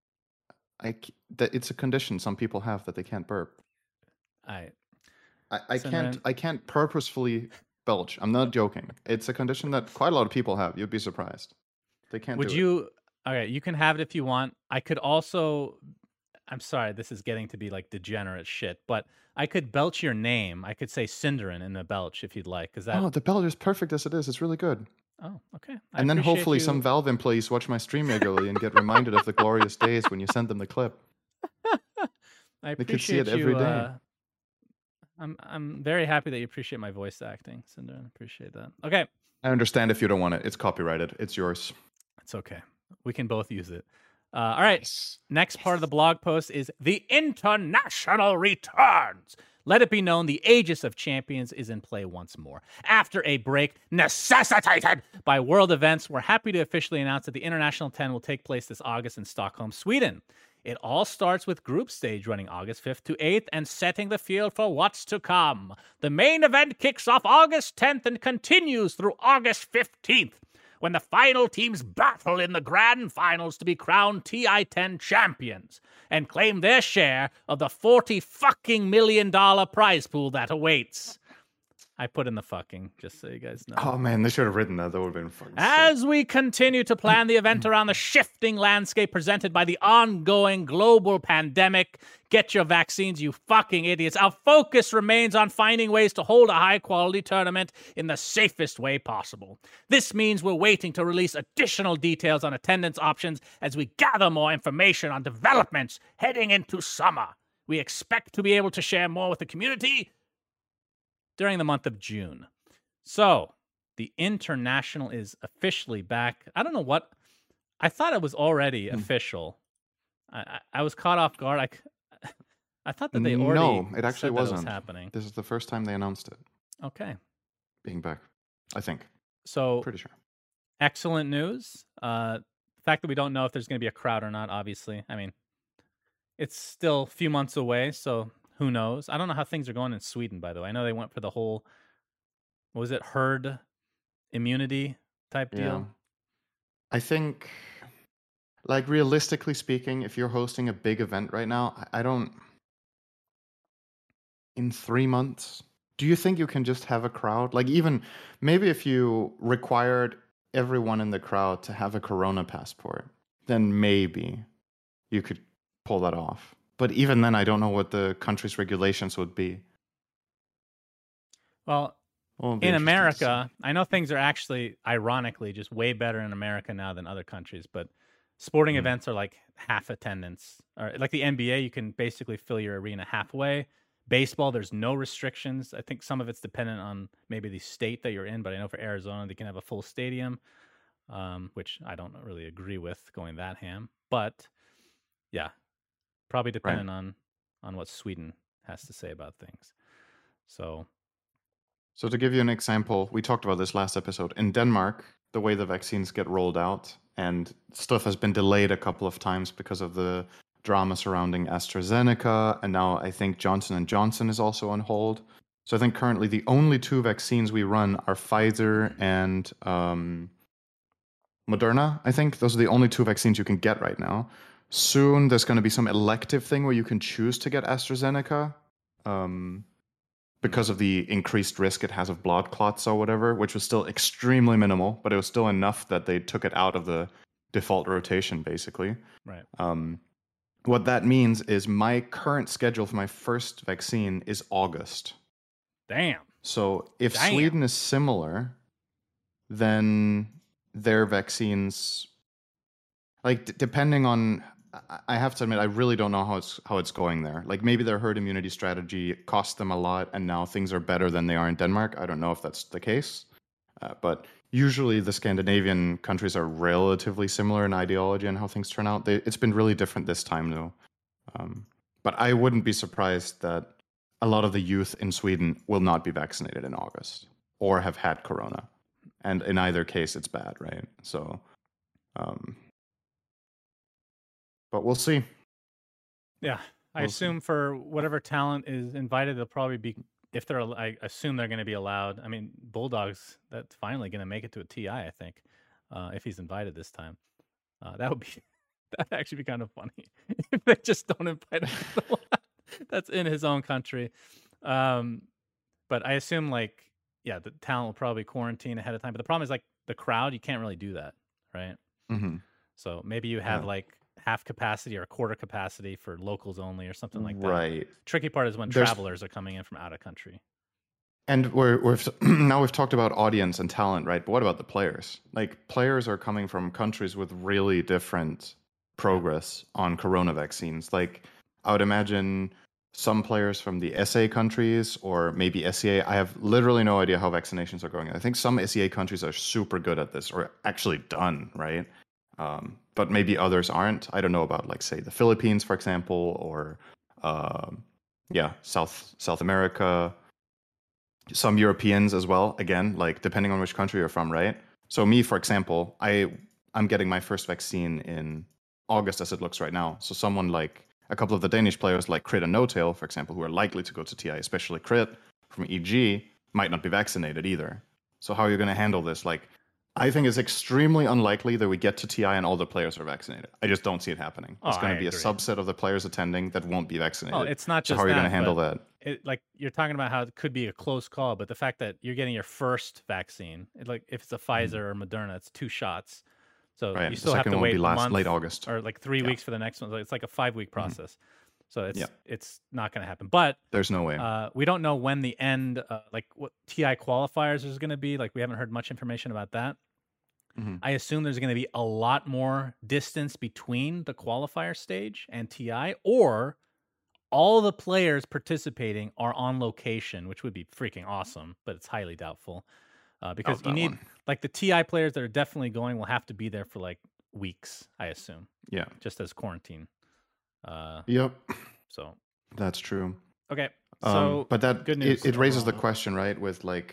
I c- that it's a condition some people have that they can't burp. I I, I So can't. then- I can't purposefully belch. I'm not joking. It's a condition that quite a lot of people have. You'd be surprised. They can't. would do you? Okay, you can have it if you want. I could also. I'm sorry, this is getting to be like degenerate shit, but I could belch your name. I could say Cinderin in the belch if you'd like, because It. that. Oh, the belch is perfect as it is. It's really good. Oh, okay. I And then appreciate hopefully you- some Valve employees watch my stream regularly and get reminded of the glorious days when you send them the clip. I They could see it appreciate every you, day. uh, I'm I'm very happy that you appreciate my voice acting, Cinder. I appreciate that. Okay, I understand if you don't want it. It's copyrighted. It's yours. it's okay. We can both use it. Uh, all right. Next part of the blog post is the international returns. Let it be known the Aegis of Champions is in play once more. After a break necessitated by world events, we're happy to officially announce that the International ten will take place this August in Stockholm, Sweden. It all starts with group stage running August fifth to eighth and setting the field for what's to come. The main event kicks off August tenth and continues through August fifteenth, when the final teams battle in the grand finals to be crowned T I ten champions and claim their share of the forty fucking million dollar prize pool that awaits. I put in the fucking, just so you guys know. Oh man, they should have written that. That would have been fucking sick. As we continue to plan the event around the shifting landscape presented by the ongoing global pandemic, get your vaccines, you fucking idiots. Our focus remains on finding ways to hold a high-quality tournament in the safest way possible. This means we're waiting to release additional details on attendance options as we gather more information on developments heading into summer. We expect to be able to share more with the community during the month of June. So, the International is officially back. I don't know what... I thought it was already Hmm. official. I, I, I was caught off guard. I, c- I thought that they already No, it actually said that it was wasn't. happening. This is the first time they announced it Okay. being back. I think. So, Pretty sure. excellent news. Uh, the fact that we don't know if there's going to be a crowd or not, obviously. I mean, it's still a few months away, so who knows? I don't know how things are going in Sweden, by the way. I know they went for the whole, what was it, herd immunity type Yeah. deal. I think, like, realistically speaking, if you're hosting a big event right now, I I don't. In three months, do you think you can just have a crowd? Like, even maybe if you required everyone in the crowd to have a Corona passport, then maybe you could pull that off. But even then, I don't know what the country's regulations would be. Well, Well, it'll be in interesting to America, I know things are actually, ironically, just way better in America now than other countries, but sporting Mm. events are like half attendance. Or like the N B A, you can basically fill your arena halfway. Baseball, there's no restrictions. I think some of it's dependent on maybe the state that you're in, but I know for Arizona, they can have a full stadium, um, which I don't really agree with going that ham. But yeah, probably Right. dependent on on what Sweden has to say about things. So So to give you an example, we talked about this last episode. In Denmark, the way the vaccines get rolled out, and stuff has been delayed a couple of times because of the drama surrounding AstraZeneca, and now I think Johnson and Johnson is also on hold. So I think currently the only two vaccines we run are Pfizer and um, Moderna. I think those are the only two vaccines you can get right now. Soon there's going to be some elective thing where you can choose to get AstraZeneca. Um, because of the increased risk it has of blood clots or whatever, which was still extremely minimal, but it was still enough that they took it out of the default rotation, basically. right. Um, what that means is my current schedule for my first vaccine is August. Damn. So if Damn. Sweden is similar, then their vaccines, like d- depending on, I- I have to admit, I really don't know how it's how it's going there. Like maybe their herd immunity strategy cost them a lot, and now things are better than they are in Denmark. I don't know if that's the case, uh, but usually the Scandinavian countries are relatively similar in ideology and how things turn out. They, it's been really different this time, though. Um, but I wouldn't be surprised that a lot of the youth in Sweden will not be vaccinated in August or have had corona, and in either case, it's bad, right? So. Um, But we'll see. Yeah, I We'll see. assume for whatever talent is invited, they'll probably be, if they're, al- I assume they're going to be allowed. I mean, Bulldogs, that's finally going to make it to a T I, I think, uh, if he's invited this time. Uh, that would be, that'd actually be kind of funny if they just don't invite him to the lab. That's in his own country. Um, but I assume, like, yeah, the talent will probably quarantine ahead of time. But the problem is, like, the crowd, you can't really do that, right? Mm-hmm. So maybe you have Yeah. like half capacity or a quarter capacity for locals only or something like that. Right. Tricky part is when There's- travelers are coming in from out of country. And we're, we've now we've talked about audience and talent, right? But what about the players? Like players are coming from countries with really different progress on corona vaccines. Like I would imagine some players from the S A countries or maybe S E A. I have literally no idea how vaccinations are going. I think some S E A countries are super good at this or actually done, right? Um, but maybe others aren't. I don't know about like say the Philippines, for example, or um, yeah, South South America. Some Europeans as well. Again, like depending on which country you're from, right? So me, for example, I I'm getting my first vaccine in August as it looks right now. So someone like a couple of the Danish players like Crit and No-Tail, for example, who are likely to go to T I, especially Crit from E G, might not be vaccinated either. So how are you going to handle this? Like, I think it's extremely unlikely that we get to T I and all the players are vaccinated. I just don't see it happening. Oh, It's going I to be agree. a subset of the players attending that won't be vaccinated. Oh, it's not so just how are you that, going to handle but that? It, like you're talking about how it could be a close call, but the fact that you're getting your first vaccine, it, like if it's a Pfizer or Moderna, it's two shots. So Right. you The still have second to one will wait be a last month late August. or like three Yeah. weeks for the next one. It's like a five week process. So it's Yeah. it's not going to happen. But There's no way. Uh, we don't know when the end, uh, like what T I qualifiers is going to be. Like we haven't heard much information about that. Mhm. I assume there's going to be a lot more distance between the qualifier stage and T I, or all the players participating are on location, which would be freaking awesome, but it's highly doubtful uh, because Doubt you that need one. like the T I players that are definitely going will have to be there for like weeks, I assume, Yeah. just as quarantine. Uh, Yep. so That's true. okay, Um, so but that good news it, it raises the overall. question, right? With like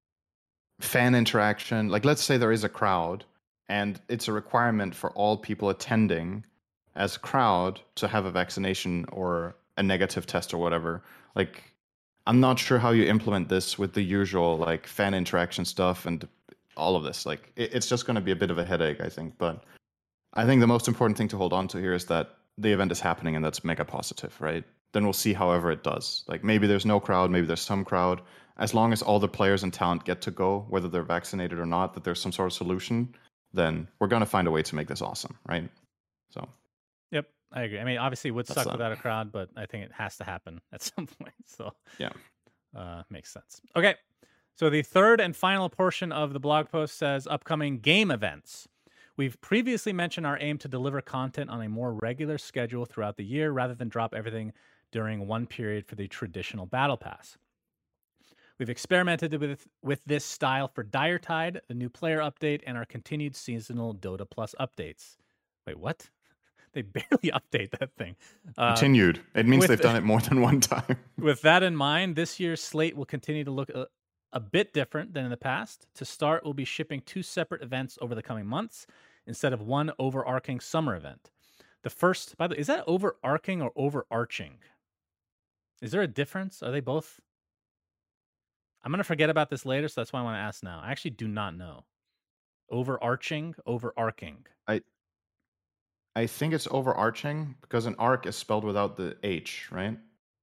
fan interaction. Like, let's say there is a crowd, and it's a requirement for all people attending as a crowd to have a vaccination or a negative test or whatever. Like, I'm not sure how you implement this with the usual like fan interaction stuff and all of this. Like, it, it's just going to be a bit of a headache, I think. But I think the most important thing to hold on to here is that the event is happening, and that's mega positive, right? then we'll see however it does. Like maybe there's no crowd, maybe there's some crowd. As long as all the players and talent get to go, whether they're vaccinated or not, that there's some sort of solution, then we're going to find a way to make this awesome, right? So. Yep, I agree. I mean, obviously it would That's suck that. without a crowd, but I think it has to happen at some point. So Yeah. Uh, makes sense. Okay. So the third and final portion of the blog post says upcoming game events. We've previously mentioned our aim to deliver content on a more regular schedule throughout the year rather than drop everything during one period for the traditional Battle Pass. We've experimented with, with this style for Dire Tide, the new player update, and our continued seasonal Dota Plus updates. Wait, what? They barely update that thing. Uh, Continued. It means with- they've done it more than one time. With that in mind, this year's slate will continue to look a, a bit different than in the past. To start, we'll be shipping two separate events over the coming months instead of one overarching summer event. The first, by the way, is that overarching or overarching? Is there a difference? Are they both? I'm going to forget about this later, so that's why I want to ask now. I actually do not know. Overarching, overarching. I I think it's overarching because an arc is spelled without the H, right?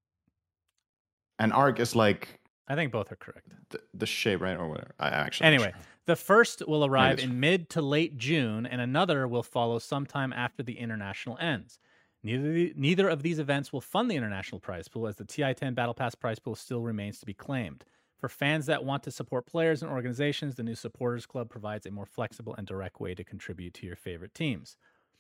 An arc is like I think both are correct. the, the shape, right? Or whatever. I actually. Anyway, the first will arrive it's- in mid to late June, and another will follow sometime after the international ends. Neither, neither of these events will fund the international prize pool, as the T I ten Battle Pass prize pool still remains to be claimed. For fans that want to support players and organizations, the new Supporters Club provides a more flexible and direct way to contribute to your favorite teams.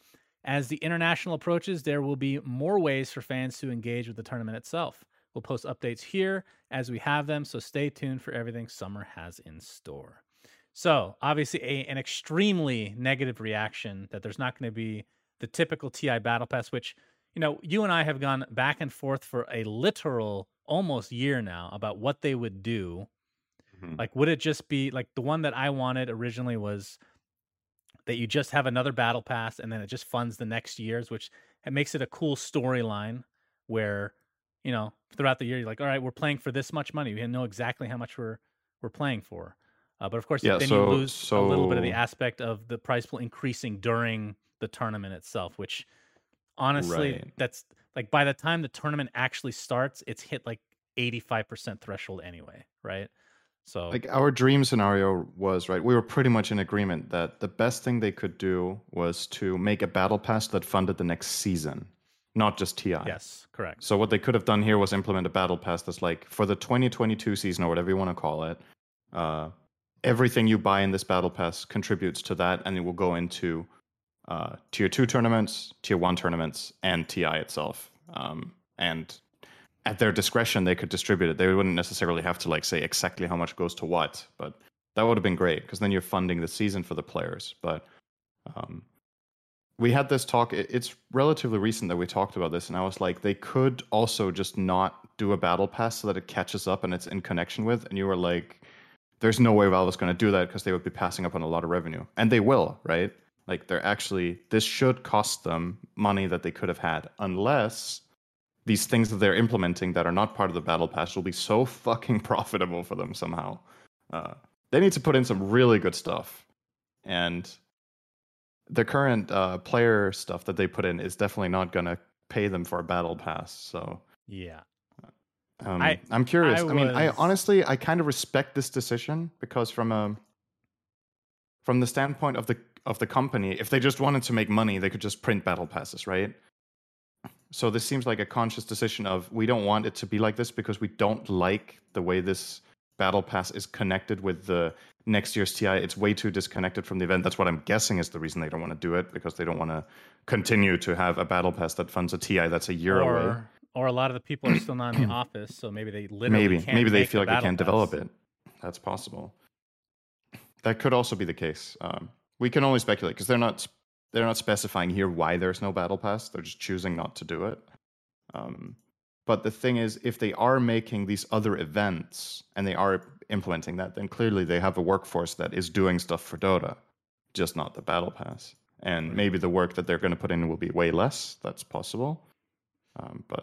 As the international approaches, there will be more ways for fans to engage with the tournament itself. We'll post updates here as we have them, so stay tuned for everything summer has in store. So, obviously, a, an extremely negative reaction that there's not going to be the typical T I Battle Pass, which, you know, you and I have gone back and forth for a literal almost year now about what they would do. Mhm. Like, would it just be like the one that I wanted originally was that you just have another battle pass and then it just funds the next year's, which it makes it a cool storyline where, you know, throughout the year, you're like, all right, we're playing for this much money. We know exactly how much we're we're playing for. Uh, but of course, Yeah, then so- you lose a little bit of the so- aspect of the prize pool increasing during the tournament itself, which honestly, Right. that's like by the time the tournament actually starts, it's hit like eighty-five percent threshold anyway, right? So Like our dream scenario was, right, we were pretty much in agreement that the best thing they could do was to make a battle pass that funded the next season, not just T I. yes, correct. So what they could have done here was implement a battle pass that's like for the twenty twenty-two season or whatever you want to call it. Uh, everything you buy in this battle pass contributes to that, and it will go into uh, tier two tournaments, tier one tournaments, and T I itself. Um, and at their discretion, they could distribute it. They wouldn't necessarily have to like say exactly how much goes to what, but that would have been great because then you're funding the season for the players. But um, we had this talk. it- It's relatively recent that we talked about this, and I was like, they could also just not do a battle pass so that it catches up and it's in connection with. And you were like, there's no way Valve is going to do that because they would be passing up on a lot of revenue, and they will, right? Like they're actually, this should cost them money that they could have had, unless these things that they're implementing that are not part of the battle pass will be so fucking profitable for them somehow. Uh, they need to put in some really good stuff, and the current uh, player stuff that they put in is definitely not going to pay them for a battle pass. So Yeah. um, I- I'm curious. I I, mean, I was- honestly, I kind of respect this decision because from a from the standpoint of the of the company, if they just wanted to make money, they could just print battle passes, right? So this seems like a conscious decision of we don't want it to be like this because we don't like the way this battle pass is connected with the next year's T I. It's way too disconnected from the event. That's what I'm guessing is the reason they don't want to do it, because they don't want to continue to have a battle pass that funds a T I that's a year away. Or or a lot of the people are still not in the office, so maybe they literally Maybe can't maybe they make feel a like they battle can't pass. develop it. That's possible. That could also be the case. Um, we can only speculate because they're not they're not specifying here why there's no battle pass. They're just choosing not to do it. Um, but the thing is, if they are making these other events and they are implementing that, then clearly they have a workforce that is doing stuff for Dota, just not the battle pass. And maybe the work that they're going to put in will be way less. That's possible. Um, but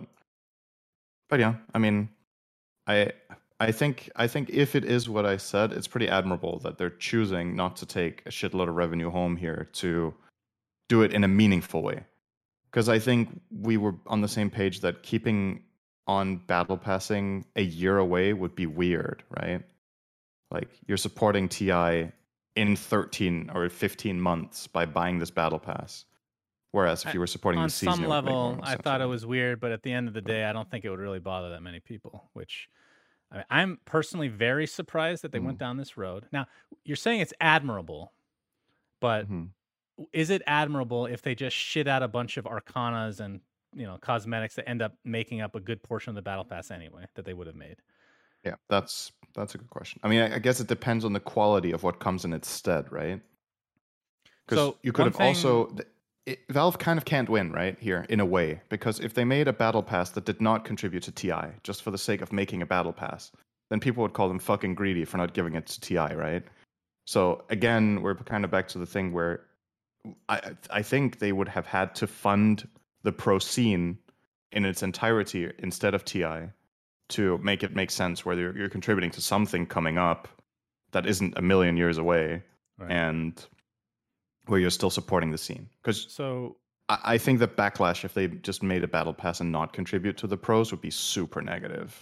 but yeah, I mean, I I think I think if it is what I said, it's pretty admirable that they're choosing not to take a shitload of revenue home here to do it in a meaningful way. Because I think we were on the same page that keeping on battle passing a year away would be weird, right? Like you're supporting T I in thirteen or fifteen months by buying this battle pass. Whereas if you were supporting on the season, some it would make more level, I sense, thought it right? was weird, but at the end of the day, I don't think it would really bother that many people. Which I mean, I'm personally very surprised that they went Mm. down this road. Now, you're saying it's admirable, but Mhm. is it admirable if they just shit out a bunch of arcanas and you know cosmetics that end up making up a good portion of the battle pass anyway that they would have made? Yeah, that's that's a good question. I mean, I, I guess it depends on the quality of what comes in its stead, right? Because So you could one have thing, also th- it, Valve kind of can't win, right? Here, in a way, because if they made a battle pass that did not contribute to T I just for the sake of making a battle pass, then people would call them fucking greedy for not giving it to T I, right? So again, we're kind of back to the thing where I I think they would have had to fund the pro scene in its entirety instead of T I to make it make sense where you're, you're contributing to something coming up that isn't a million years away right. and where you're still supporting the scene. Because So I, I think the backlash if they just made a battle pass and not contribute to the pros would be super negative.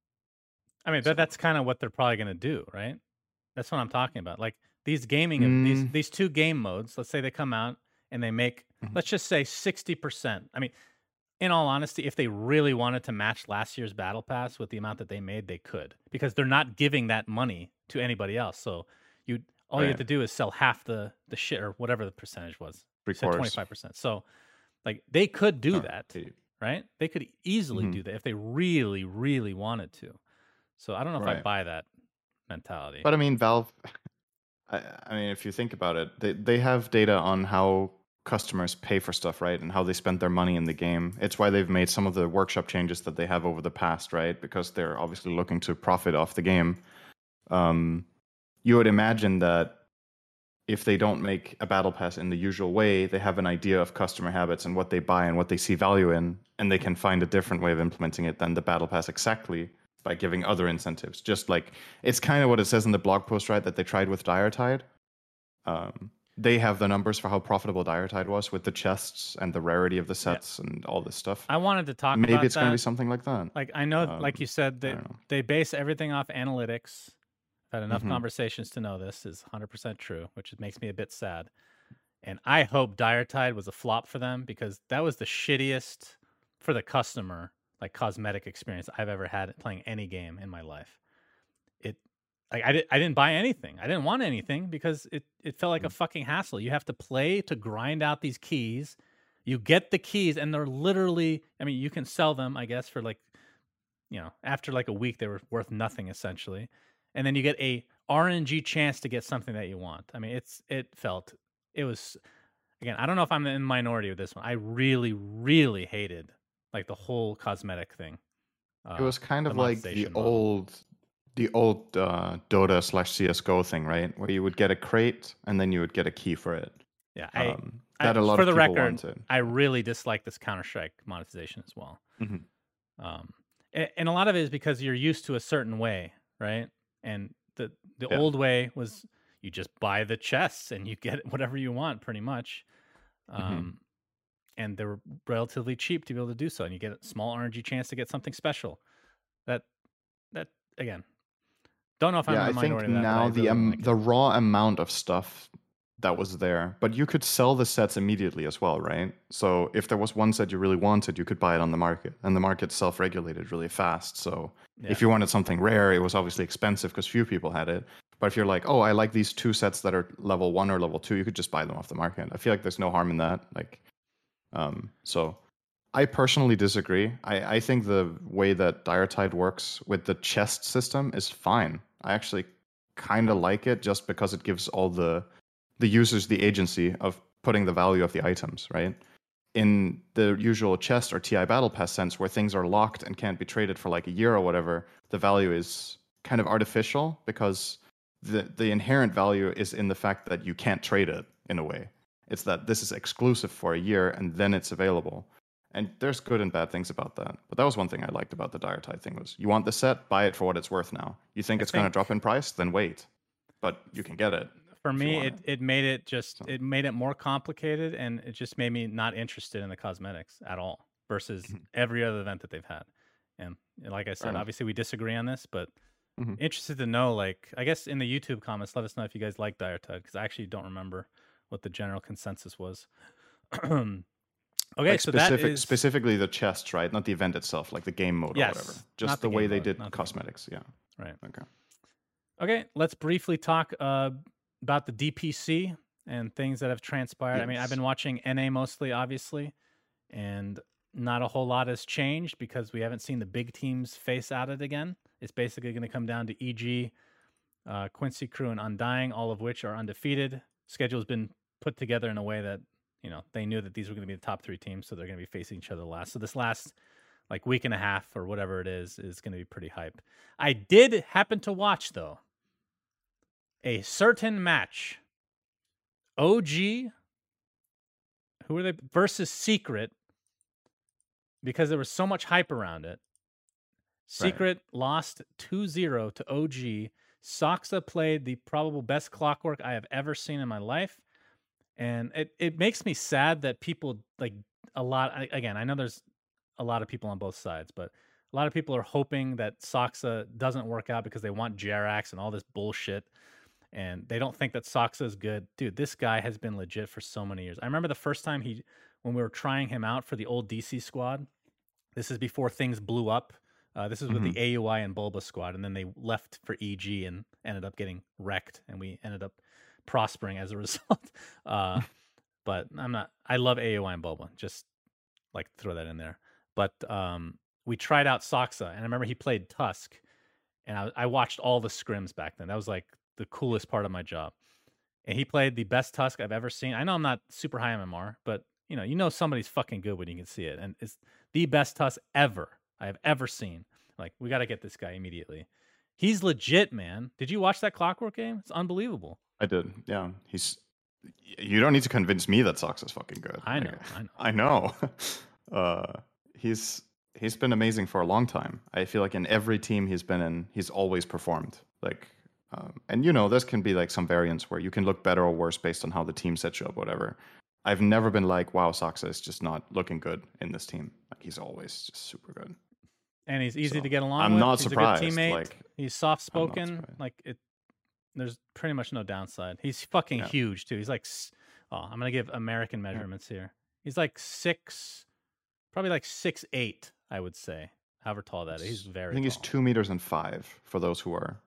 I mean, So- that that's kind of what they're probably going to do, right? That's what I'm talking about. Like these gaming of these Mm. these two game modes. Let's say they come out and they make, Mhm. let's just say sixty percent. I mean, in all honesty, if they really wanted to match last year's battle pass with the amount that they made, they could, because they're not giving that money to anybody else. So you all you have Right. to do is sell half the the shit or whatever the percentage was. Three Twenty quarters. five percent. So like they could do Or that, eighty. right? They could easily Mhm. do that if they really, really wanted to. So I don't know if I Right. buy that mentality. But I mean, Valve. I, I mean, if you think about it, they they have data on how customers pay for stuff, right, and how they spend their money in the game. It's why they've made some of the workshop changes that they have over the past, right? Because they're obviously looking to profit off the game. Um, you would imagine that if they don't make a battle pass in the usual way, they have an idea of customer habits and what they buy and what they see value in, and they can find a different way of implementing it than the battle pass exactly by giving other incentives. Just like it's kind of what it says in the blog post, right? That they tried with Diretide. Um, they have the numbers for how profitable Diretide was with the chests and the rarity of the sets and all this stuff. I wanted to talk Maybe about it's going to that. be something like that. Like I know, Um, like you said, I they don't know. they base everything off analytics. I've had enough Mhm. conversations to know this is one hundred percent true, which makes me a bit sad. And I hope Diretide was a flop for them, because that was the shittiest for the customer, like cosmetic experience I've ever had playing any game in my life. It like I, did, I didn't buy anything. I didn't want anything because it, it felt like a fucking hassle. You have to play to grind out these keys. You get the keys and they're literally, I mean, you can sell them, I guess, for like, you know, after like a week, they were worth nothing essentially. And then you get a R N G chance to get something that you want. I mean, it's, it felt, it was, again, I don't know if I'm in the minority with this one. I really, really hated like the whole cosmetic thing. Uh, It was kind the of like the monetization model. old, the old uh, Dota slash C S G O thing, right? Where you would get a crate and then you would get a key for it. Yeah, I, Um, I that a lot for of the people record, wanted. I really dislike this Counter Strike monetization as well. Mhm. Um, a- and a lot of it is because you're used to a certain way, right? And the the Yeah. old way was you just buy the chests and you get whatever you want, pretty much. Um, Mhm. and they were relatively cheap to be able to do so, and you get a small R N G chance to get something special. That that again, don't know if I'm Yeah, in I the think minority of that, but now I the really don't um, like it. the raw amount of stuff that was there, but you could sell the sets immediately as well, right? So if there was one set you really wanted, you could buy it on the market, and the market self-regulated really fast. So Yeah. if you wanted something rare, it was obviously expensive because few people had it. But if you're like, oh, I like these two sets that are level one or level two, you could just buy them off the market. I feel like there's no harm in that. Like, um, so I personally disagree. I, I think the way that Diretide works with the chest system is fine. I actually kind of like it just because it gives all the the users the agency of putting the value of the items, right? In the usual chest or T I Battle Pass sense, where things are locked and can't be traded for like a year or whatever, the value is kind of artificial because the the inherent value is in the fact that you can't trade it in a way. It's that this is exclusive for a year and then it's available. And there's good and bad things about that. But that was one thing I liked about the Diretide thing was you want the set, buy it for what it's worth now. You think I it's going to think- drop in price, then wait. But you can get it. For if you me, want it, it. it made it just So- it made it more complicated, and it just made me not interested in the cosmetics at all versus Mhm. every other event that they've had. And like I Fair said, enough. obviously we disagree on this, but Mhm. interested to know, like, I guess in the YouTube comments, let us know if you guys like Dire Tug, because I actually don't remember what the general consensus was. Okay, Like so that specific, is specifically the chests, right? Not the event itself, like the game mode or whatever. yes, Just not the, the way game they mode, did not the game mode. cosmetics. Yeah. Right. Okay. Okay, let's briefly talk uh, about the D P C and things that have transpired. I mean, I've Yes. been watching N A mostly, obviously, and not a whole lot has changed because we haven't seen the big teams face at it again. It's basically going to come down to E G, uh, Quincy Crew, and Undying, all of which are undefeated. Schedule's been put together in a way that, you know, they knew that these were going to be the top three teams, so they're going to be facing each other last. So this last like week and a half or whatever it is is going to be pretty hype. I did happen to watch, though, a certain match. O G, who are they versus Secret, because there was so much hype around it. Secret right. lost two zero to O G. Soxa played the probable best Clockwork I have ever seen in my life. And it, it makes me sad that people, like, a lot, again, I know there's a lot of people on both sides, but a lot of people are hoping that Soxa doesn't work out because they want Jerax and all this bullshit. And they don't think that Soxa is good. Dude, this guy has been legit for so many years. I remember the first time he, when we were trying him out for the old D C squad, this is before things blew up. Uh, this is with Mhm. the A U I and Bulba squad, and then they left for E G and ended up getting wrecked, and we ended up prospering as a result. uh, but I'm not, I love A U I and Bulba. Just like throw that in there. But um, we tried out Soxa, and I remember he played Tusk, and I, I watched all the scrims back then. That was like the coolest part of my job. And he played the best Tusk I've ever seen. I know I'm not super high M M R, but you know, you know somebody's fucking good when you can see it. And it's the best Tusk ever I have ever seen. Like, we got to get this guy immediately. He's legit, man. Did you watch that Clockwork game? It's unbelievable. I did. Yeah. He's you don't need to convince me that Sox is fucking good. I know. Like, I know. I know. uh he's he's been amazing for a long time. I feel like in every team he's been in, he's always performed. Like Um, and you know, this can be like some variance where you can look better or worse based on how the team sets you up, whatever. I've never been like, wow, Soxa is just not looking good in this team. Like he's always just super good. And he's easy So, to get along I'm with. not he's surprised. a good teammate. Like, he's soft I'm not spoken. surprised. Like it there's pretty much no downside. He's fucking Yeah. huge too. He's like s- oh, I'm gonna give American measurements here. He's like six probably like six eight, I would say. However tall that is. He's very I think he's tall. two meters and five for those who are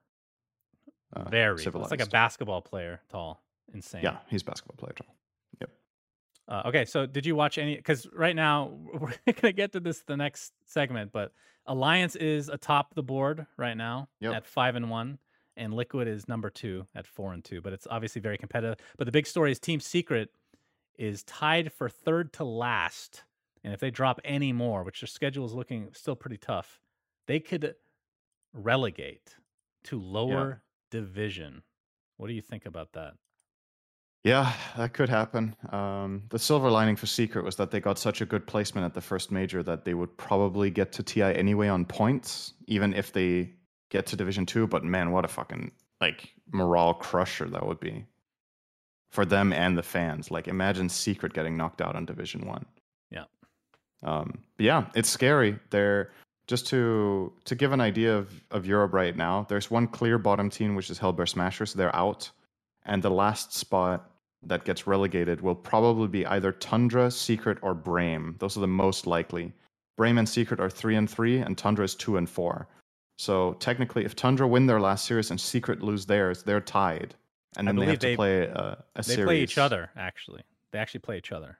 uh, very civilized. It's like a basketball player tall. Insane. Yeah, he's a basketball player tall. Yep. Uh, okay, so did you watch any? Because right now we're gonna get to this the next segment, but Alliance is atop the board right now Yep. at five and one, and Liquid is number two at four and two. But it's obviously very competitive. But the big story is Team Secret is tied for third to last, and if they drop any more, which their schedule is looking still pretty tough, they could relegate to lower division. What do you think about that? Yeah, that could happen. Um, the silver lining for Secret was that they got such a good placement at the first major that they would probably get to T I anyway on points, even if they get to Division Two. But man, what a fucking like morale crusher that would be for them and the fans. Like, imagine Secret getting knocked out on Division One. Yeah. Um, but yeah, it's scary. They're just to to give an idea of of Europe right now. There's one clear bottom team, which is Hellbear Smashers. They're out, and the last spot that gets relegated will probably be either Tundra, Secret, or Brame. Those are the most likely. Brame and Secret are three and three, and Tundra is two and four. So technically, if Tundra win their last series and Secret lose theirs, they're tied, and I then they have believe to they- play a, a They series. play each other, actually. They actually play each other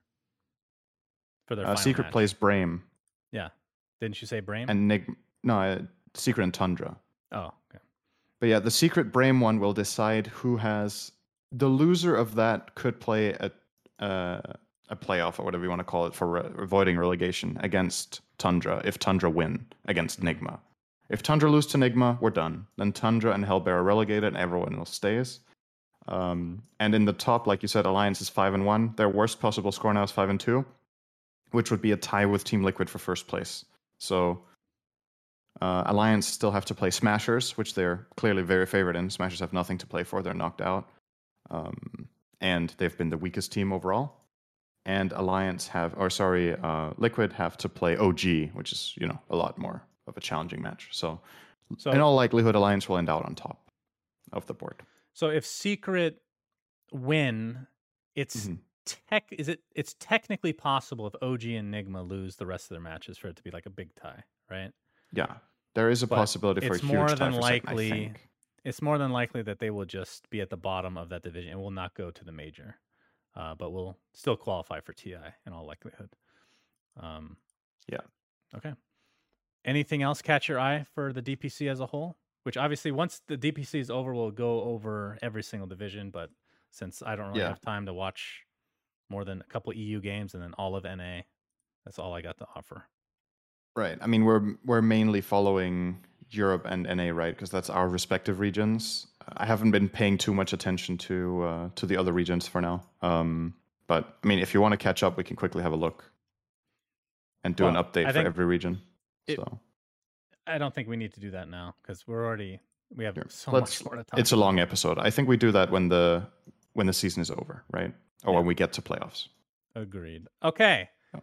for their Uh, final Secret match. plays Brame, Yeah. Didn't you say Brame? and Nig. No, uh, Secret and Tundra. oh, okay. But yeah, the Secret Brame one will decide who has the loser of that could play a uh, a playoff or whatever you want to call it for re- avoiding relegation against Tundra if Tundra win against Nigma. If Tundra lose to Nigma, we're done. Then Tundra and Hellbear are relegated and everyone else stays. Um, and in the top, like you said, Alliance is five and one. Their worst possible score now is five and two, which would be a tie with Team Liquid for first place. So uh, Alliance still have to play Smashers, which they're clearly very favored in. Smashers have nothing to play for; they're knocked out, um, and they've been the weakest team overall. And Alliance have, or sorry, uh, Liquid have to play O G, which is you know a lot more of a challenging match. So, So in all likelihood, Alliance will end out on top of the board. So if Secret win, it's Mm-hmm. tech is it it's technically possible if O G and Nigma lose the rest of their matches for it to be like a big tie, right? Yeah, there is a But possibility for a it's huge more tie than for second, I likely think. it's more than likely that they will just be at the bottom of that division and will not go to the major, uh, but will still qualify for T I in all likelihood. Um, Yeah. Okay. Anything else catch your eye for the D P C as a whole? Which obviously, once the D P C is over, we'll go over every single division. But since I don't really Yeah. have time to watch more than a couple E U games and then all of N A, that's all I got to offer. Right. I mean, we're we're mainly following Europe and N A, right? Because that's our respective regions. I haven't been paying too much attention to uh, to the other regions for now. Um, but I mean, if you want to catch up, we can quickly have a look and do Well, an update I for think every region. it- So I don't think we need to do that now because we're already we have Sure. so let's. much more to talk. It's a long episode. I think we do that when the when the season is over, right? Or Yeah. when we get to playoffs. Agreed. Okay. Yeah.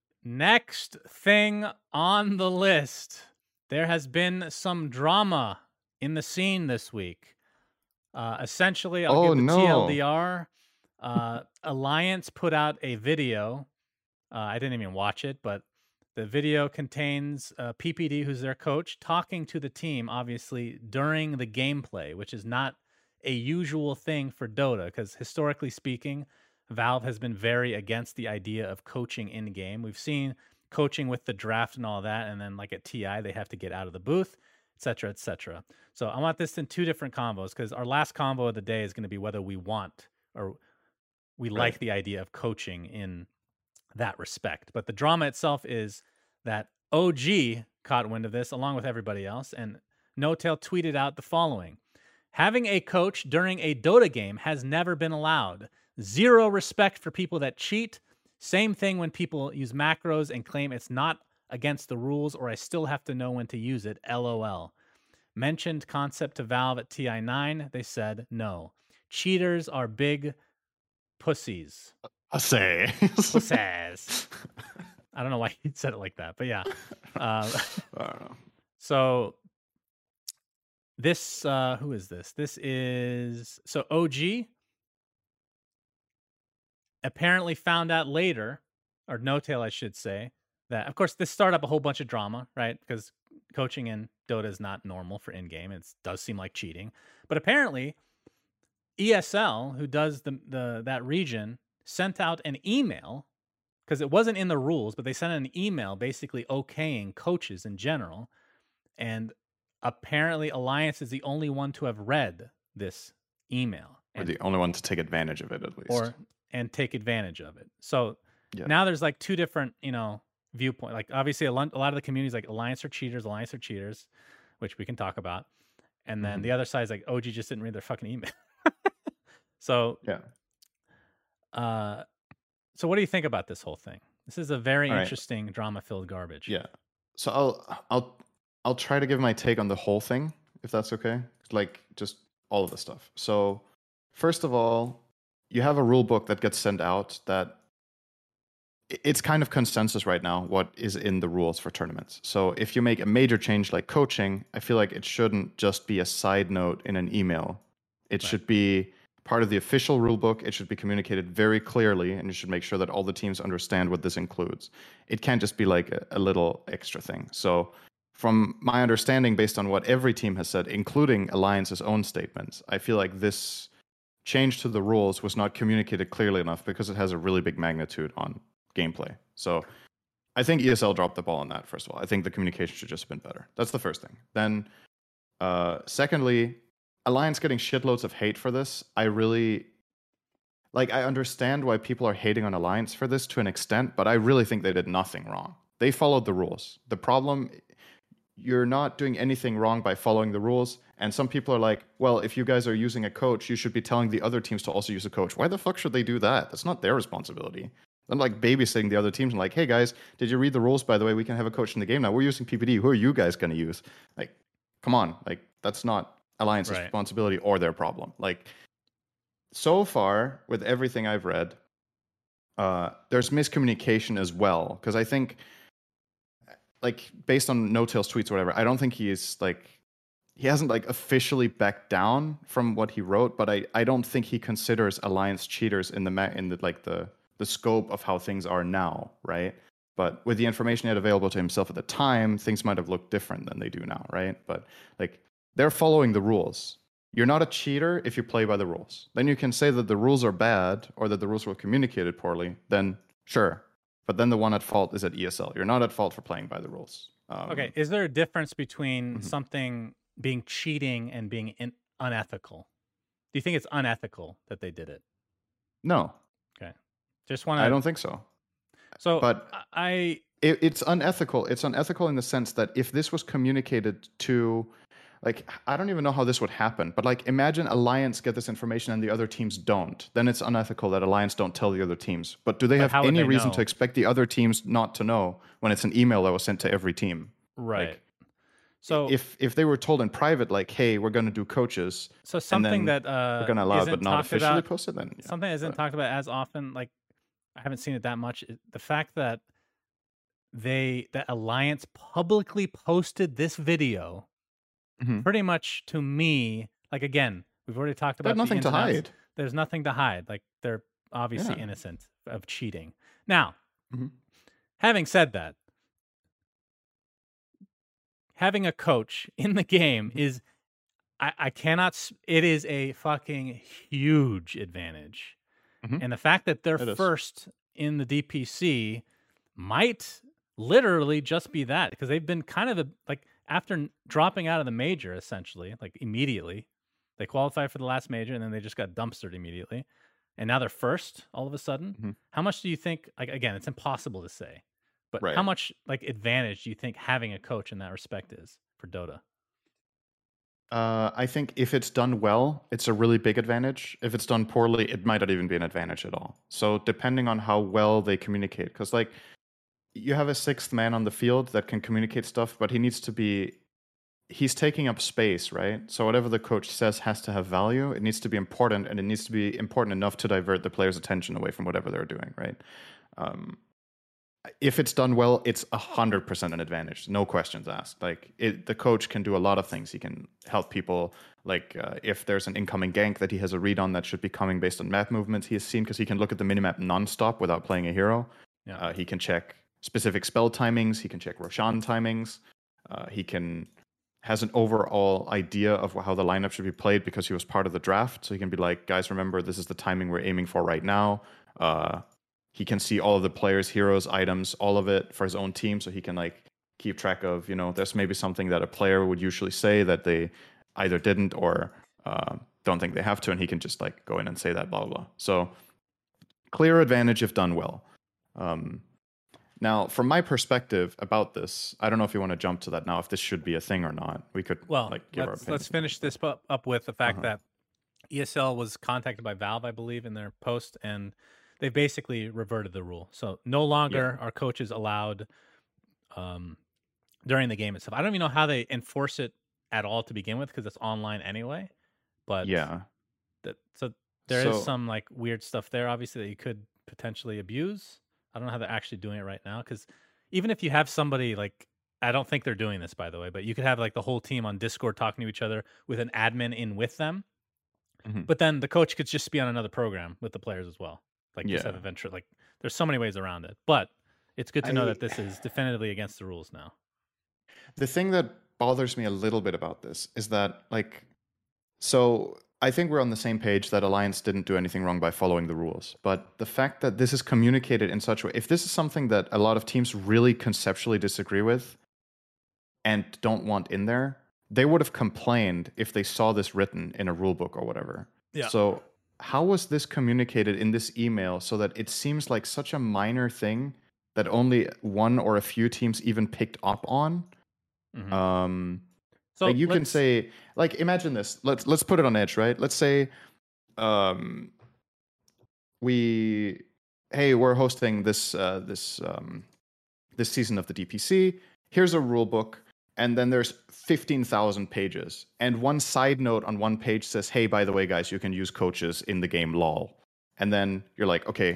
Next thing on the list. There has been some drama in the scene this week. Uh, essentially, I'll Oh, give the no. T L D R. Uh, Alliance put out a video. Uh, I didn't even watch it, but the video contains uh, P P D, who's their coach, talking to the team, obviously, during the gameplay, which is not a usual thing for Dota, because historically speaking, Valve has been very against the idea of coaching in-game. We've seen coaching with the draft and all that, and then like at T I, they have to get out of the booth, et cetera, et cetera. So I want this in two different combos, because our last combo of the day is going to be whether we want or we Right. like the idea of coaching in that respect. But the drama itself is that O G caught wind of this along with everybody else, and NoTail tweeted out the following: having a coach during a Dota game has never been allowed. Zero respect for people that cheat. Same thing when people use macros and claim it's not against the rules, or I still have to know when to use it. LOL. Mentioned concept to Valve at T I nine. They said no. Cheaters are big pussies. I say. Pussies. I don't know why he said it like that, but yeah. Uh, I don't know. so this, uh, who is this? This is, so O G apparently found out later, or NoTail, I should say, that, of course, this started up a whole bunch of drama, right? Because coaching in Dota is not normal for in-game. It does seem like cheating. But apparently, E S L, who does the, the that region, sent out an email, because it wasn't in the rules, but they sent an email basically okaying coaches in general. And apparently Alliance is the only one to have read this email. Or And, the only one to take advantage of it, at least. or and take advantage of it. So Yeah. now there's like two different, you know, viewpoint. Like obviously a lot, a lot of the communities like Alliance are cheaters, Alliance are cheaters, which we can talk about. And then Mhm. the other side is like O G just didn't read their fucking email. So Yeah. Uh, so what do you think about this whole thing? This is a very All right. interesting drama-filled garbage. Yeah. So I'll I'll I'll try to give my take on the whole thing, if that's okay. Like just all of the stuff. So first of all, you have a rule book that gets sent out that i- it's kind of consensus right now what is in the rules for tournaments. So if you make a major change like coaching, I feel like it shouldn't just be a side note in an email. It Right. should be part of the official rule book. It should be communicated very clearly, and you should make sure that all the teams understand what this includes. It can't just be like a, a little extra thing. So from my understanding, based on what every team has said, including Alliance's own statements, I feel like this change to the rules was not communicated clearly enough because it has a really big magnitude on gameplay. So I think E S L dropped the ball on that, first of all. I think the communication should just have been better. That's the first thing. Then, uh, secondly, Alliance getting shitloads of hate for this. I really, like, I understand why people are hating on Alliance for this to an extent, but I really think they did nothing wrong. They followed the rules. The problem, you're not doing anything wrong by following the rules. And some people are like, well, if you guys are using a coach, you should be telling the other teams to also use a coach. Why the fuck should they do that? That's not their responsibility. I'm like babysitting the other teams and like, hey guys, did you read the rules? By the way, we can have a coach in the game now. We're using P P D. Who are you guys going to use? Like, come on. Like, that's not Alliance's Right. responsibility or their problem. Like, so far, with everything I've read, uh, there's miscommunication as well. Because I think like based on No Tail's tweets or whatever, I don't think he is like he hasn't like officially backed down from what he wrote, but I, I don't think he considers Alliance cheaters in the ma- in the like the the scope of how things are now, right? But with the information he had available to himself at the time, things might have looked different than they do now, right? But like they're following the rules. You're not a cheater if you play by the rules. Then you can say that the rules are bad or that the rules were communicated poorly, then sure. But then the one at fault is at E S L. You're not at fault for playing by the rules. Um, Okay, is there a difference between Mhm. something being cheating and being in- unethical? Do you think it's unethical that they did it? No, Okay, just want to. I don't think so. So, but I it, it's unethical. It's unethical in the sense that if this was communicated to, like, I don't even know how this would happen, but like, imagine Alliance get this information and the other teams don't. Then it's unethical that Alliance don't tell the other teams. But do they But have how would any they reason know? to expect the other teams not to know when it's an email that was sent to every team? right. Like, so if if they were told in private, like, hey, we're going to do coaches, so something then that uh, we're going to allow it, isn't but not talked officially about, posted, then yeah. something that isn't But- talked about as often. Like I haven't seen it that much. is The fact that they that Alliance publicly posted this video, Mhm. pretty much to me, like again, we've already talked They about had the nothing ins to and outs. hide. There's nothing to hide. Like they're obviously Yeah. innocent of cheating. Now, Mhm. having said that, having a coach in the game is, I, I cannot, s- it is a fucking huge advantage. Mhm. And the fact that they're It is. first in the D P C might literally just be that, because they've been kind of a, like after n- dropping out of the major, essentially, like immediately, they qualified for the last major and then they just got dumpstered immediately. And now they're first all of a sudden. Mhm. How much do you think, like, again, it's impossible to say, but how Right. much like advantage do you think having a coach in that respect is for Dota? Uh, I think if it's done well, it's a really big advantage. If it's done poorly, it might not even be an advantage at all. So depending on how well they communicate, because like you have a sixth man on the field that can communicate stuff, but he needs to be, he's taking up space, right? So whatever the coach says has to have value. It needs to be important, and it needs to be important enough to divert the player's attention away from whatever they're doing, right? Um, if it's done well, it's a hundred percent an advantage, no questions asked. Like it, the coach can do a lot of things. He can help people, like uh, if there's an incoming gank that he has a read on that should be coming based on map movements he has seen, because he can look at the minimap nonstop without playing a hero. Yeah. Uh, he can check specific spell timings. He can check Roshan timings. Uh, he can has an overall idea of how the lineup should be played because he was part of the draft. So he can be like, guys, remember this is the timing we're aiming for right now. Uh, He can see all of the players, heroes, items, all of it for his own team, so he can like keep track of, you know, there's maybe something that a player would usually say that they either didn't or uh, don't think they have to, and he can just like go in and say that, blah, blah, blah. So clear advantage if done well. Um, now, from my perspective about this, I don't know if you want to jump to that now, if this should be a thing or not. We could Well, like give our let's, opinions let's on finish that. this up, up with the fact Uh-huh. that E S L was contacted by Valve, I believe, in their post, and they basically reverted the rule. So no longer are coaches allowed um, during the game itself. I don't even know how they enforce it at all to begin with, because it's online anyway. But Yeah. that, so there is So- some like weird stuff there, obviously, that you could potentially abuse. I don't know how they're actually doing it right now, because even if you have somebody like, I don't think they're doing this, by the way, but you could have like the whole team on Discord talking to each other with an admin in with them. Mhm. But then the coach could just be on another program with the players as well. Like just have Yeah. a venture. Like there's so many ways around it. But it's good to know I- that this is definitively against the rules now. The thing that bothers me a little bit about this is that, like, so I think we're on the same page that Alliance didn't do anything wrong by following the rules. But the fact that this is communicated in such a way, if this is something that a lot of teams really conceptually disagree with and don't want in there, they would have complained if they saw this written in a rule book or whatever. Yeah. So how was this communicated in this email so that it seems like such a minor thing that only one or a few teams even picked up on? Mhm. Um, So like you can let's- say, like, imagine this. Let's let's put it on edge, right? Let's say, um, we, hey, we're hosting this uh, this um, this season of the D P C. Here's a rule book, and then there's fifteen thousand pages, and one side note on one page says, hey, by the way, guys, you can use coaches in the game, lol. And then you're like, okay,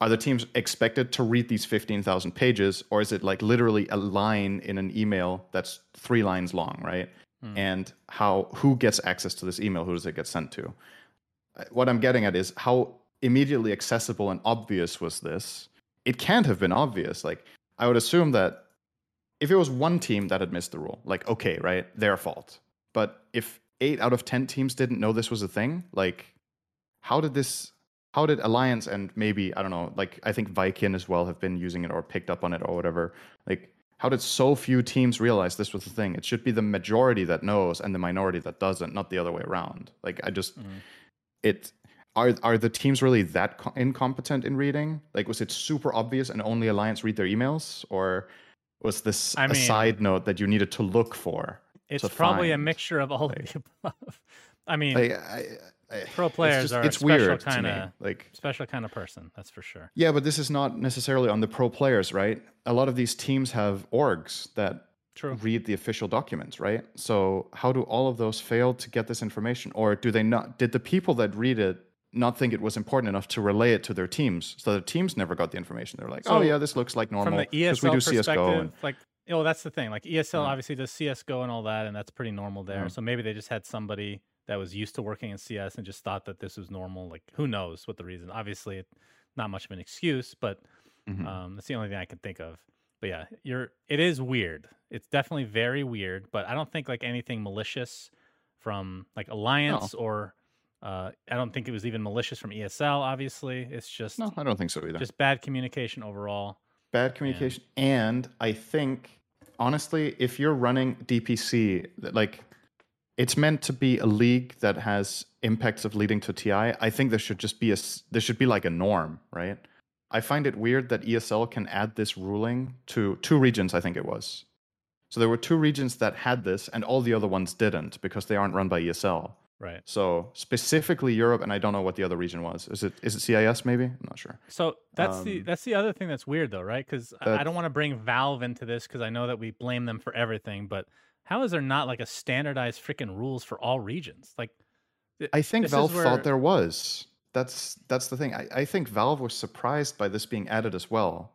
are the teams expected to read these fifteen thousand pages, or is it like literally a line in an email that's three lines long, right? Mm. And how who gets access to this email? Who does it get sent to? What I'm getting at is how immediately accessible and obvious was this? It can't have been obvious. Like, I would assume that if it was one team that had missed the rule, like, okay, right, their fault. But if eight out of ten teams didn't know this was a thing, like, how did this, how did Alliance and maybe, I don't know, like, I think Viking as well have been using it or picked up on it or whatever. Like, how did so few teams realize this was a thing? It should be the majority that knows and the minority that doesn't, not the other way around. Like, I just, mm. it, are are the teams really that co- incompetent in reading? Like, was it super obvious and only Alliance read their emails? Or was this I a mean, side note that you needed to look for? It's probably find? a mixture of all like, of the above. I mean, like, I, I, pro players it's just, are it's a special weird kind of like special kind of person, that's for sure. Yeah, but this is not necessarily on the pro players, right? A lot of these teams have orgs that True. read the official documents, right? So how do all of those fail to get this information? Or do they not? Did the people that read it not think it was important enough to relay it to their teams, so the teams never got the information? They're like, so, oh yeah, this looks like normal. From the E S L we do perspective, C S G O and... like, oh, that's the thing. Like E S L yeah. obviously does C S G O and all that, and that's pretty normal there. Yeah. So maybe they just had somebody that was used to working in C S and just thought that this was normal. Like, who knows what the reason? Obviously, it, not much of an excuse, but mm-hmm. um, that's the only thing I can think of. But yeah, you're. It is weird. It's definitely very weird. But I don't think like anything malicious from like Alliance no. or. Uh, I don't think it was even malicious from E S L, obviously. It's just... No, I don't think so either. Just bad communication overall. Bad communication. And, and I think, honestly, if you're running D P C, like, it's meant to be a league that has impacts of leading to T I. I think there should just be a... There should be, like, a norm, right? I find it weird that E S L can add this ruling to two regions, I think it was. So there were two regions that had this, and all the other ones didn't, because they aren't run by E S L. Right. So specifically Europe, and I don't know what the other region was. Is it is it C I S maybe? I'm not sure. So that's um, the that's the other thing that's weird though, right? Because I don't want to bring Valve into this because I know that we blame them for everything, but how is there not like a standardized freaking rules for all regions? Like, I think Valve where... thought there was. That's that's the thing. I, I think Valve was surprised by this being added as well.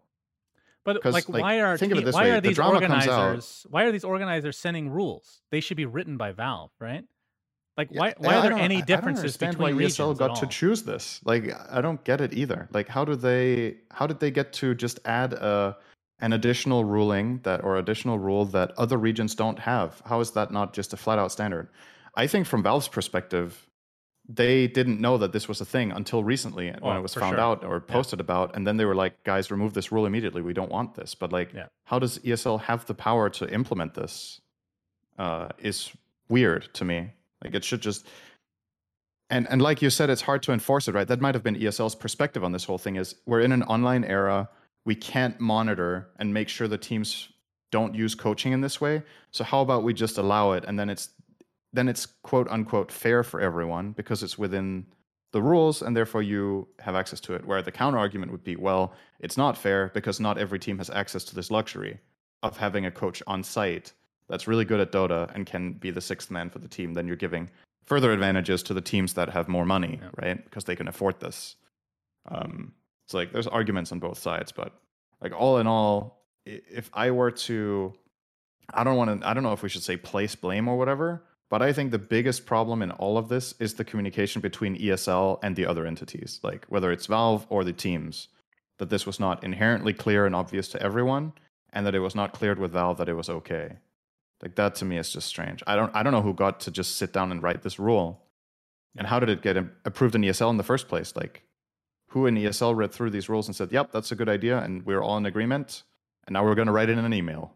But like, like, why are te- why way, are these the organizers why are these organizers sending rules? They should be written by Valve, right? Like, why, why are there any differences between regions? I don't understand why E S L got to choose this. Like, I don't get it either. Like, how do they, how did they get to just add a, an additional ruling that, or additional rule that other regions don't have? How is that not just a flat out standard? I think from Valve's perspective, they didn't know that this was a thing until recently when oh, it was found sure. out or posted yeah. about. And then they were like, guys, remove this rule immediately. We don't want this. But like, yeah. how does E S L have the power to implement this? Uh, is weird to me. Like, it should just, and and like you said, it's hard to enforce it, right? That might have been E S L's perspective on this whole thing. Is we're in an online era, we can't monitor and make sure the teams don't use coaching in this way. So how about we just allow it, and then it's then it's quote unquote fair for everyone because it's within the rules, and therefore you have access to it. Where the counter argument would be, well, it's not fair because not every team has access to this luxury of having a coach on site that's really good at Dota and can be the sixth man for the team. Then you're giving further advantages to the teams that have more money, yeah. right? Because they can afford this. Um, it's like there's arguments on both sides, but like all in all, if I were to, I don't want to, I don't know if we should say place blame or whatever, but I think the biggest problem in all of this is the communication between E S L and the other entities, like whether it's Valve or the teams, that this was not inherently clear and obvious to everyone, and that it was not cleared with Valve that it was okay. Like, that to me is just strange. I don't I don't know who got to just sit down and write this rule. And how did it get approved in E S L in the first place? Like, who in E S L read through these rules and said, yep, that's a good idea, and we're all in agreement, and now we're going to write it in an email?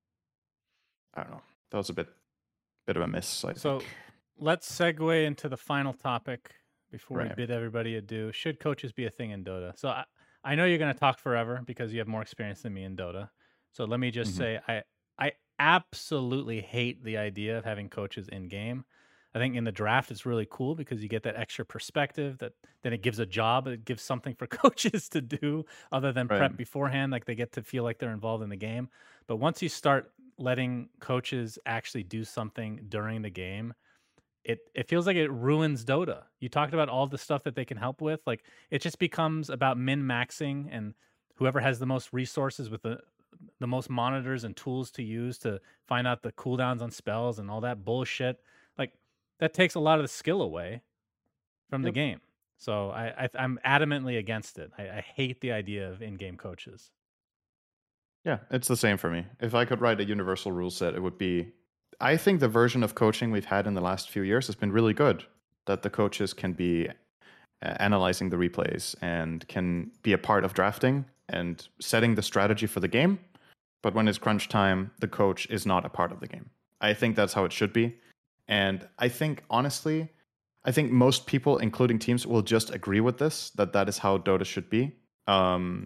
I don't know. That was a bit bit of a miss, I so think. Let's segue into the final topic before right. we bid everybody adieu. Should coaches be a thing in Dota? So I, I know you're going to talk forever because you have more experience than me in Dota. So let me just mm-hmm. say, I I absolutely hate the idea of having coaches in game. I think in the draft it's really cool because you get that extra perspective, that then it gives a job, it gives something for coaches to do other than right. prep beforehand. Like, they get to feel like they're involved in the game. But once you start letting coaches actually do something during the game, it it feels like it ruins Dota. You talked about all the stuff that they can help with. Like it just becomes about min-maxing, and whoever has the most resources with the the most monitors and tools to use to find out the cooldowns on spells and all that bullshit. Like that takes a lot of the skill away from yep. the game. So I, I I'm adamantly against it. I, I hate the idea of in-game coaches. Yeah, it's the same for me. If I could write a universal rule set, it would be, I think the version of coaching we've had in the last few years has been really good. That the coaches can be uh, analyzing the replays and can be a part of drafting and setting the strategy for the game. But when it's crunch time, the coach is not a part of the game. I think that's how it should be. And I think, honestly, I think most people, including teams, will just agree with this, that that is how Dota should be. Um,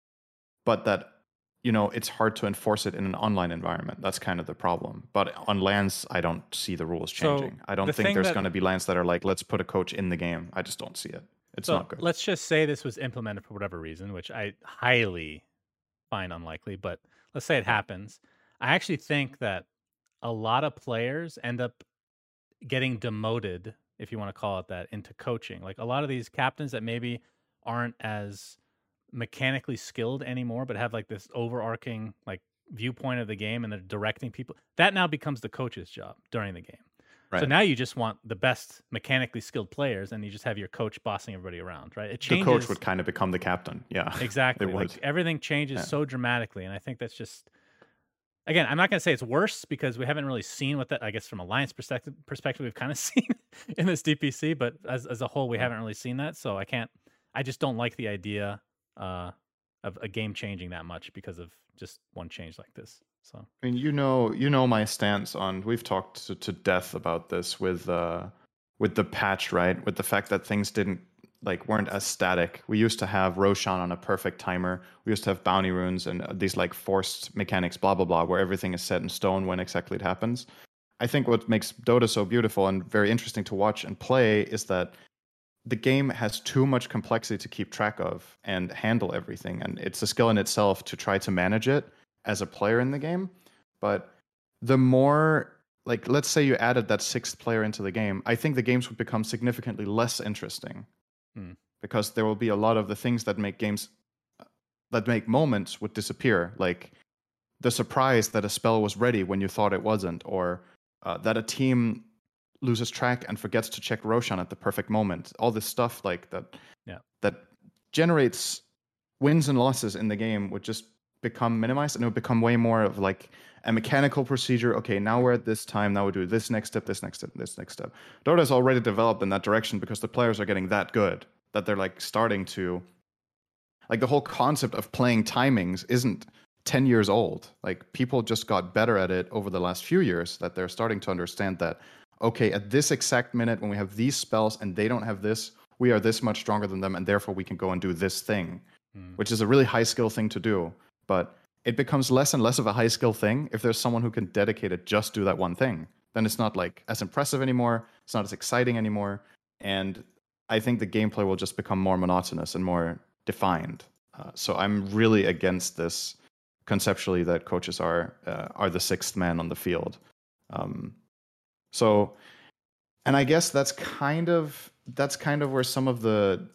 but that, you know, it's hard to enforce it in an online environment. That's kind of the problem. But on LANs, I don't see the rules changing. So I don't the think there's that... going to be LANs that are like, let's put a coach in the game. I just don't see it. It's so not good. Let's just say this was implemented for whatever reason, which I highly find unlikely, but let's say it happens. I actually think that a lot of players end up getting demoted, if you want to call it that, into coaching. Like a lot of these captains that maybe aren't as mechanically skilled anymore, but have like this overarching like viewpoint of the game and they're directing people. That now becomes the coach's job during the game. Right. So now you just want the best mechanically skilled players, and you just have your coach bossing everybody around, right? It changes. The coach would kind of become the captain. Yeah, exactly. Like everything changes yeah. so dramatically, and I think that's just. Again, I'm not going to say it's worse because we haven't really seen what that. I guess from Alliance perspective, perspective, we've kind of seen in this D P C, but as as a whole, we yeah. haven't really seen that. So I can't. I just don't like the idea uh, of a game changing that much because of just one change like this. So I mean, you know, you know my stance on. We've talked to, to death about this with uh, with the patch, right? With the fact that things didn't like weren't as static. We used to have Roshan on a perfect timer. We used to have bounty runes and these like forced mechanics, blah blah blah, where everything is set in stone when exactly it happens. I think what makes Dota so beautiful and very interesting to watch and play is that the game has too much complexity to keep track of and handle everything, and it's a skill in itself to try to manage it as a player in the game. But the more, like, let's say you added that sixth player into the game, I think the games would become significantly less interesting hmm. because there will be a lot of the things that make games, that make moments would disappear. Like the surprise that a spell was ready when you thought it wasn't, or uh, that a team loses track and forgets to check Roshan at the perfect moment. All this stuff like that, yeah. that generates wins and losses in the game would just become minimized, and it would become way more of like a mechanical procedure. Okay, now we're at this time, now we do this next step, this next step, this next step. Dota is already developed in that direction because the players are getting that good that they're like starting to, like the whole concept of playing timings isn't ten years old. Like people just got better at it over the last few years, that they're starting to understand that, okay, at this exact minute when we have these spells and they don't have this, we are this much stronger than them, and therefore we can go and do this thing, mm. which is a really high skill thing to do. But it becomes less and less of a high skill thing if there's someone who can dedicate it just do that one thing. Then it's not like as impressive anymore. It's not as exciting anymore. And I think the gameplay will just become more monotonous and more defined. Uh, so I'm really against this conceptually that coaches are uh, are the sixth man on the field. Um, so, and I guess that's kind of that's kind of where some of the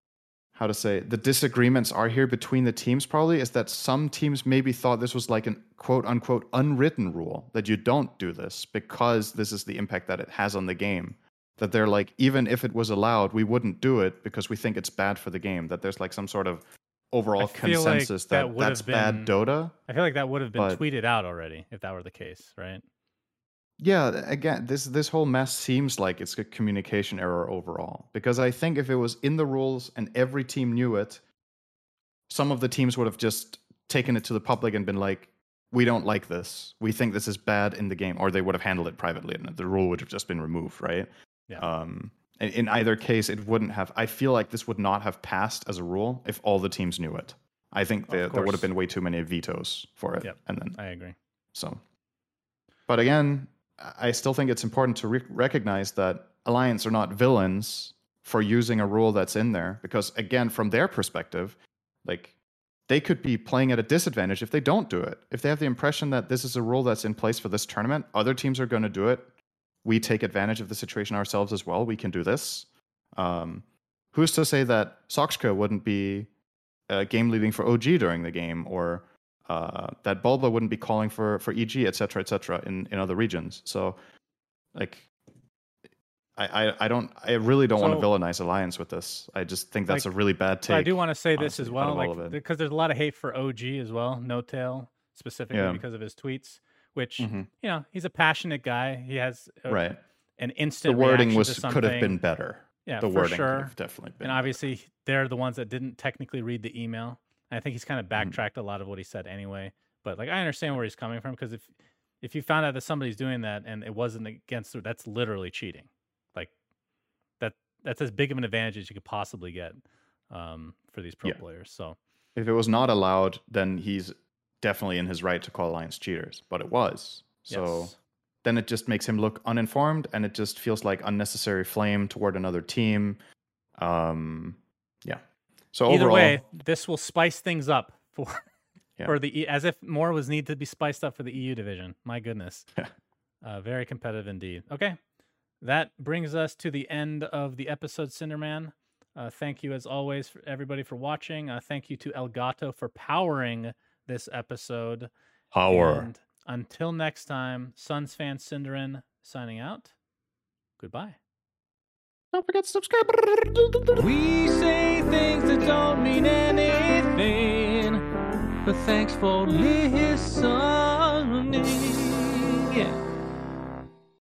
how to say, the disagreements are here between the teams probably, is that some teams maybe thought this was like an quote unquote unwritten rule, that you don't do this because this is the impact that it has on the game. That they're like, even if it was allowed, we wouldn't do it because we think it's bad for the game. That there's like some sort of overall consensus like that, that that's been, bad Dota. I feel like that would have been but, tweeted out already if that were the case, right? Yeah, again, this this whole mess seems like it's a communication error overall. Because I think if it was in the rules and every team knew it, some of the teams would have just taken it to the public and been like, we don't like this. We think this is bad in the game. Or they would have handled it privately and the rule would have just been removed, right? Yeah. Um, in, in either case, it wouldn't have... I feel like this would not have passed as a rule if all the teams knew it. I think the, there would have been way too many vetoes for it. Yep, and then I agree. So, but again... I still think it's important to re- recognize that Alliance are not villains for using a rule that's in there, because again, from their perspective, like they could be playing at a disadvantage if they don't do it. If they have the impression that this is a rule that's in place for this tournament, other teams are going to do it, we take advantage of the situation ourselves as well. We can do this. Um, who's to say that Soxka wouldn't be uh, game leading for O G during the game, or uh, that Bulba wouldn't be calling for for E G, et cetera, et cetera, in in other regions? So, like, I I, I don't I really don't So- want to villainize Alliance with this. I just think that's Like, a really bad So take. I do want to say this honestly, as out well, of all like of it. because there's a lot of hate for O G as well, No Tail specifically Yeah. because of his tweets, which Mhm. you know he's a passionate guy. He has a, Right. an The instant wording reaction was to could have something. been better. Yeah, the for wording sure. could have definitely been. And obviously, they're the ones that didn't technically read the email. And I think he's kind of Mhm. backtracked a lot of what he said anyway. But like, I understand where he's coming from because if if you found out that somebody's doing that and it wasn't against, that's literally cheating. Like that that's as big of an advantage as you could possibly get um, for these pro Yeah. players. So If it was not allowed, then he's definitely in his right to call Alliance cheaters. But it was. So yes. then it just makes him look uninformed, and it just feels like unnecessary flame toward another team. Um, yeah. So Either overall, way, this will spice things up for Yeah. for the E- as if more was needed to be spiced up for the E U division. My goodness, Yeah. uh, very competitive indeed. Okay, that brings us to the end of the episode, Cinderman. Uh, thank you as always for everybody for watching. Uh, thank you to Elgato for powering this episode. And until next time, Suns fan Cinderin signing out. Goodbye. Don't forget to subscribe. We say things that don't mean anything, but thanks for listening.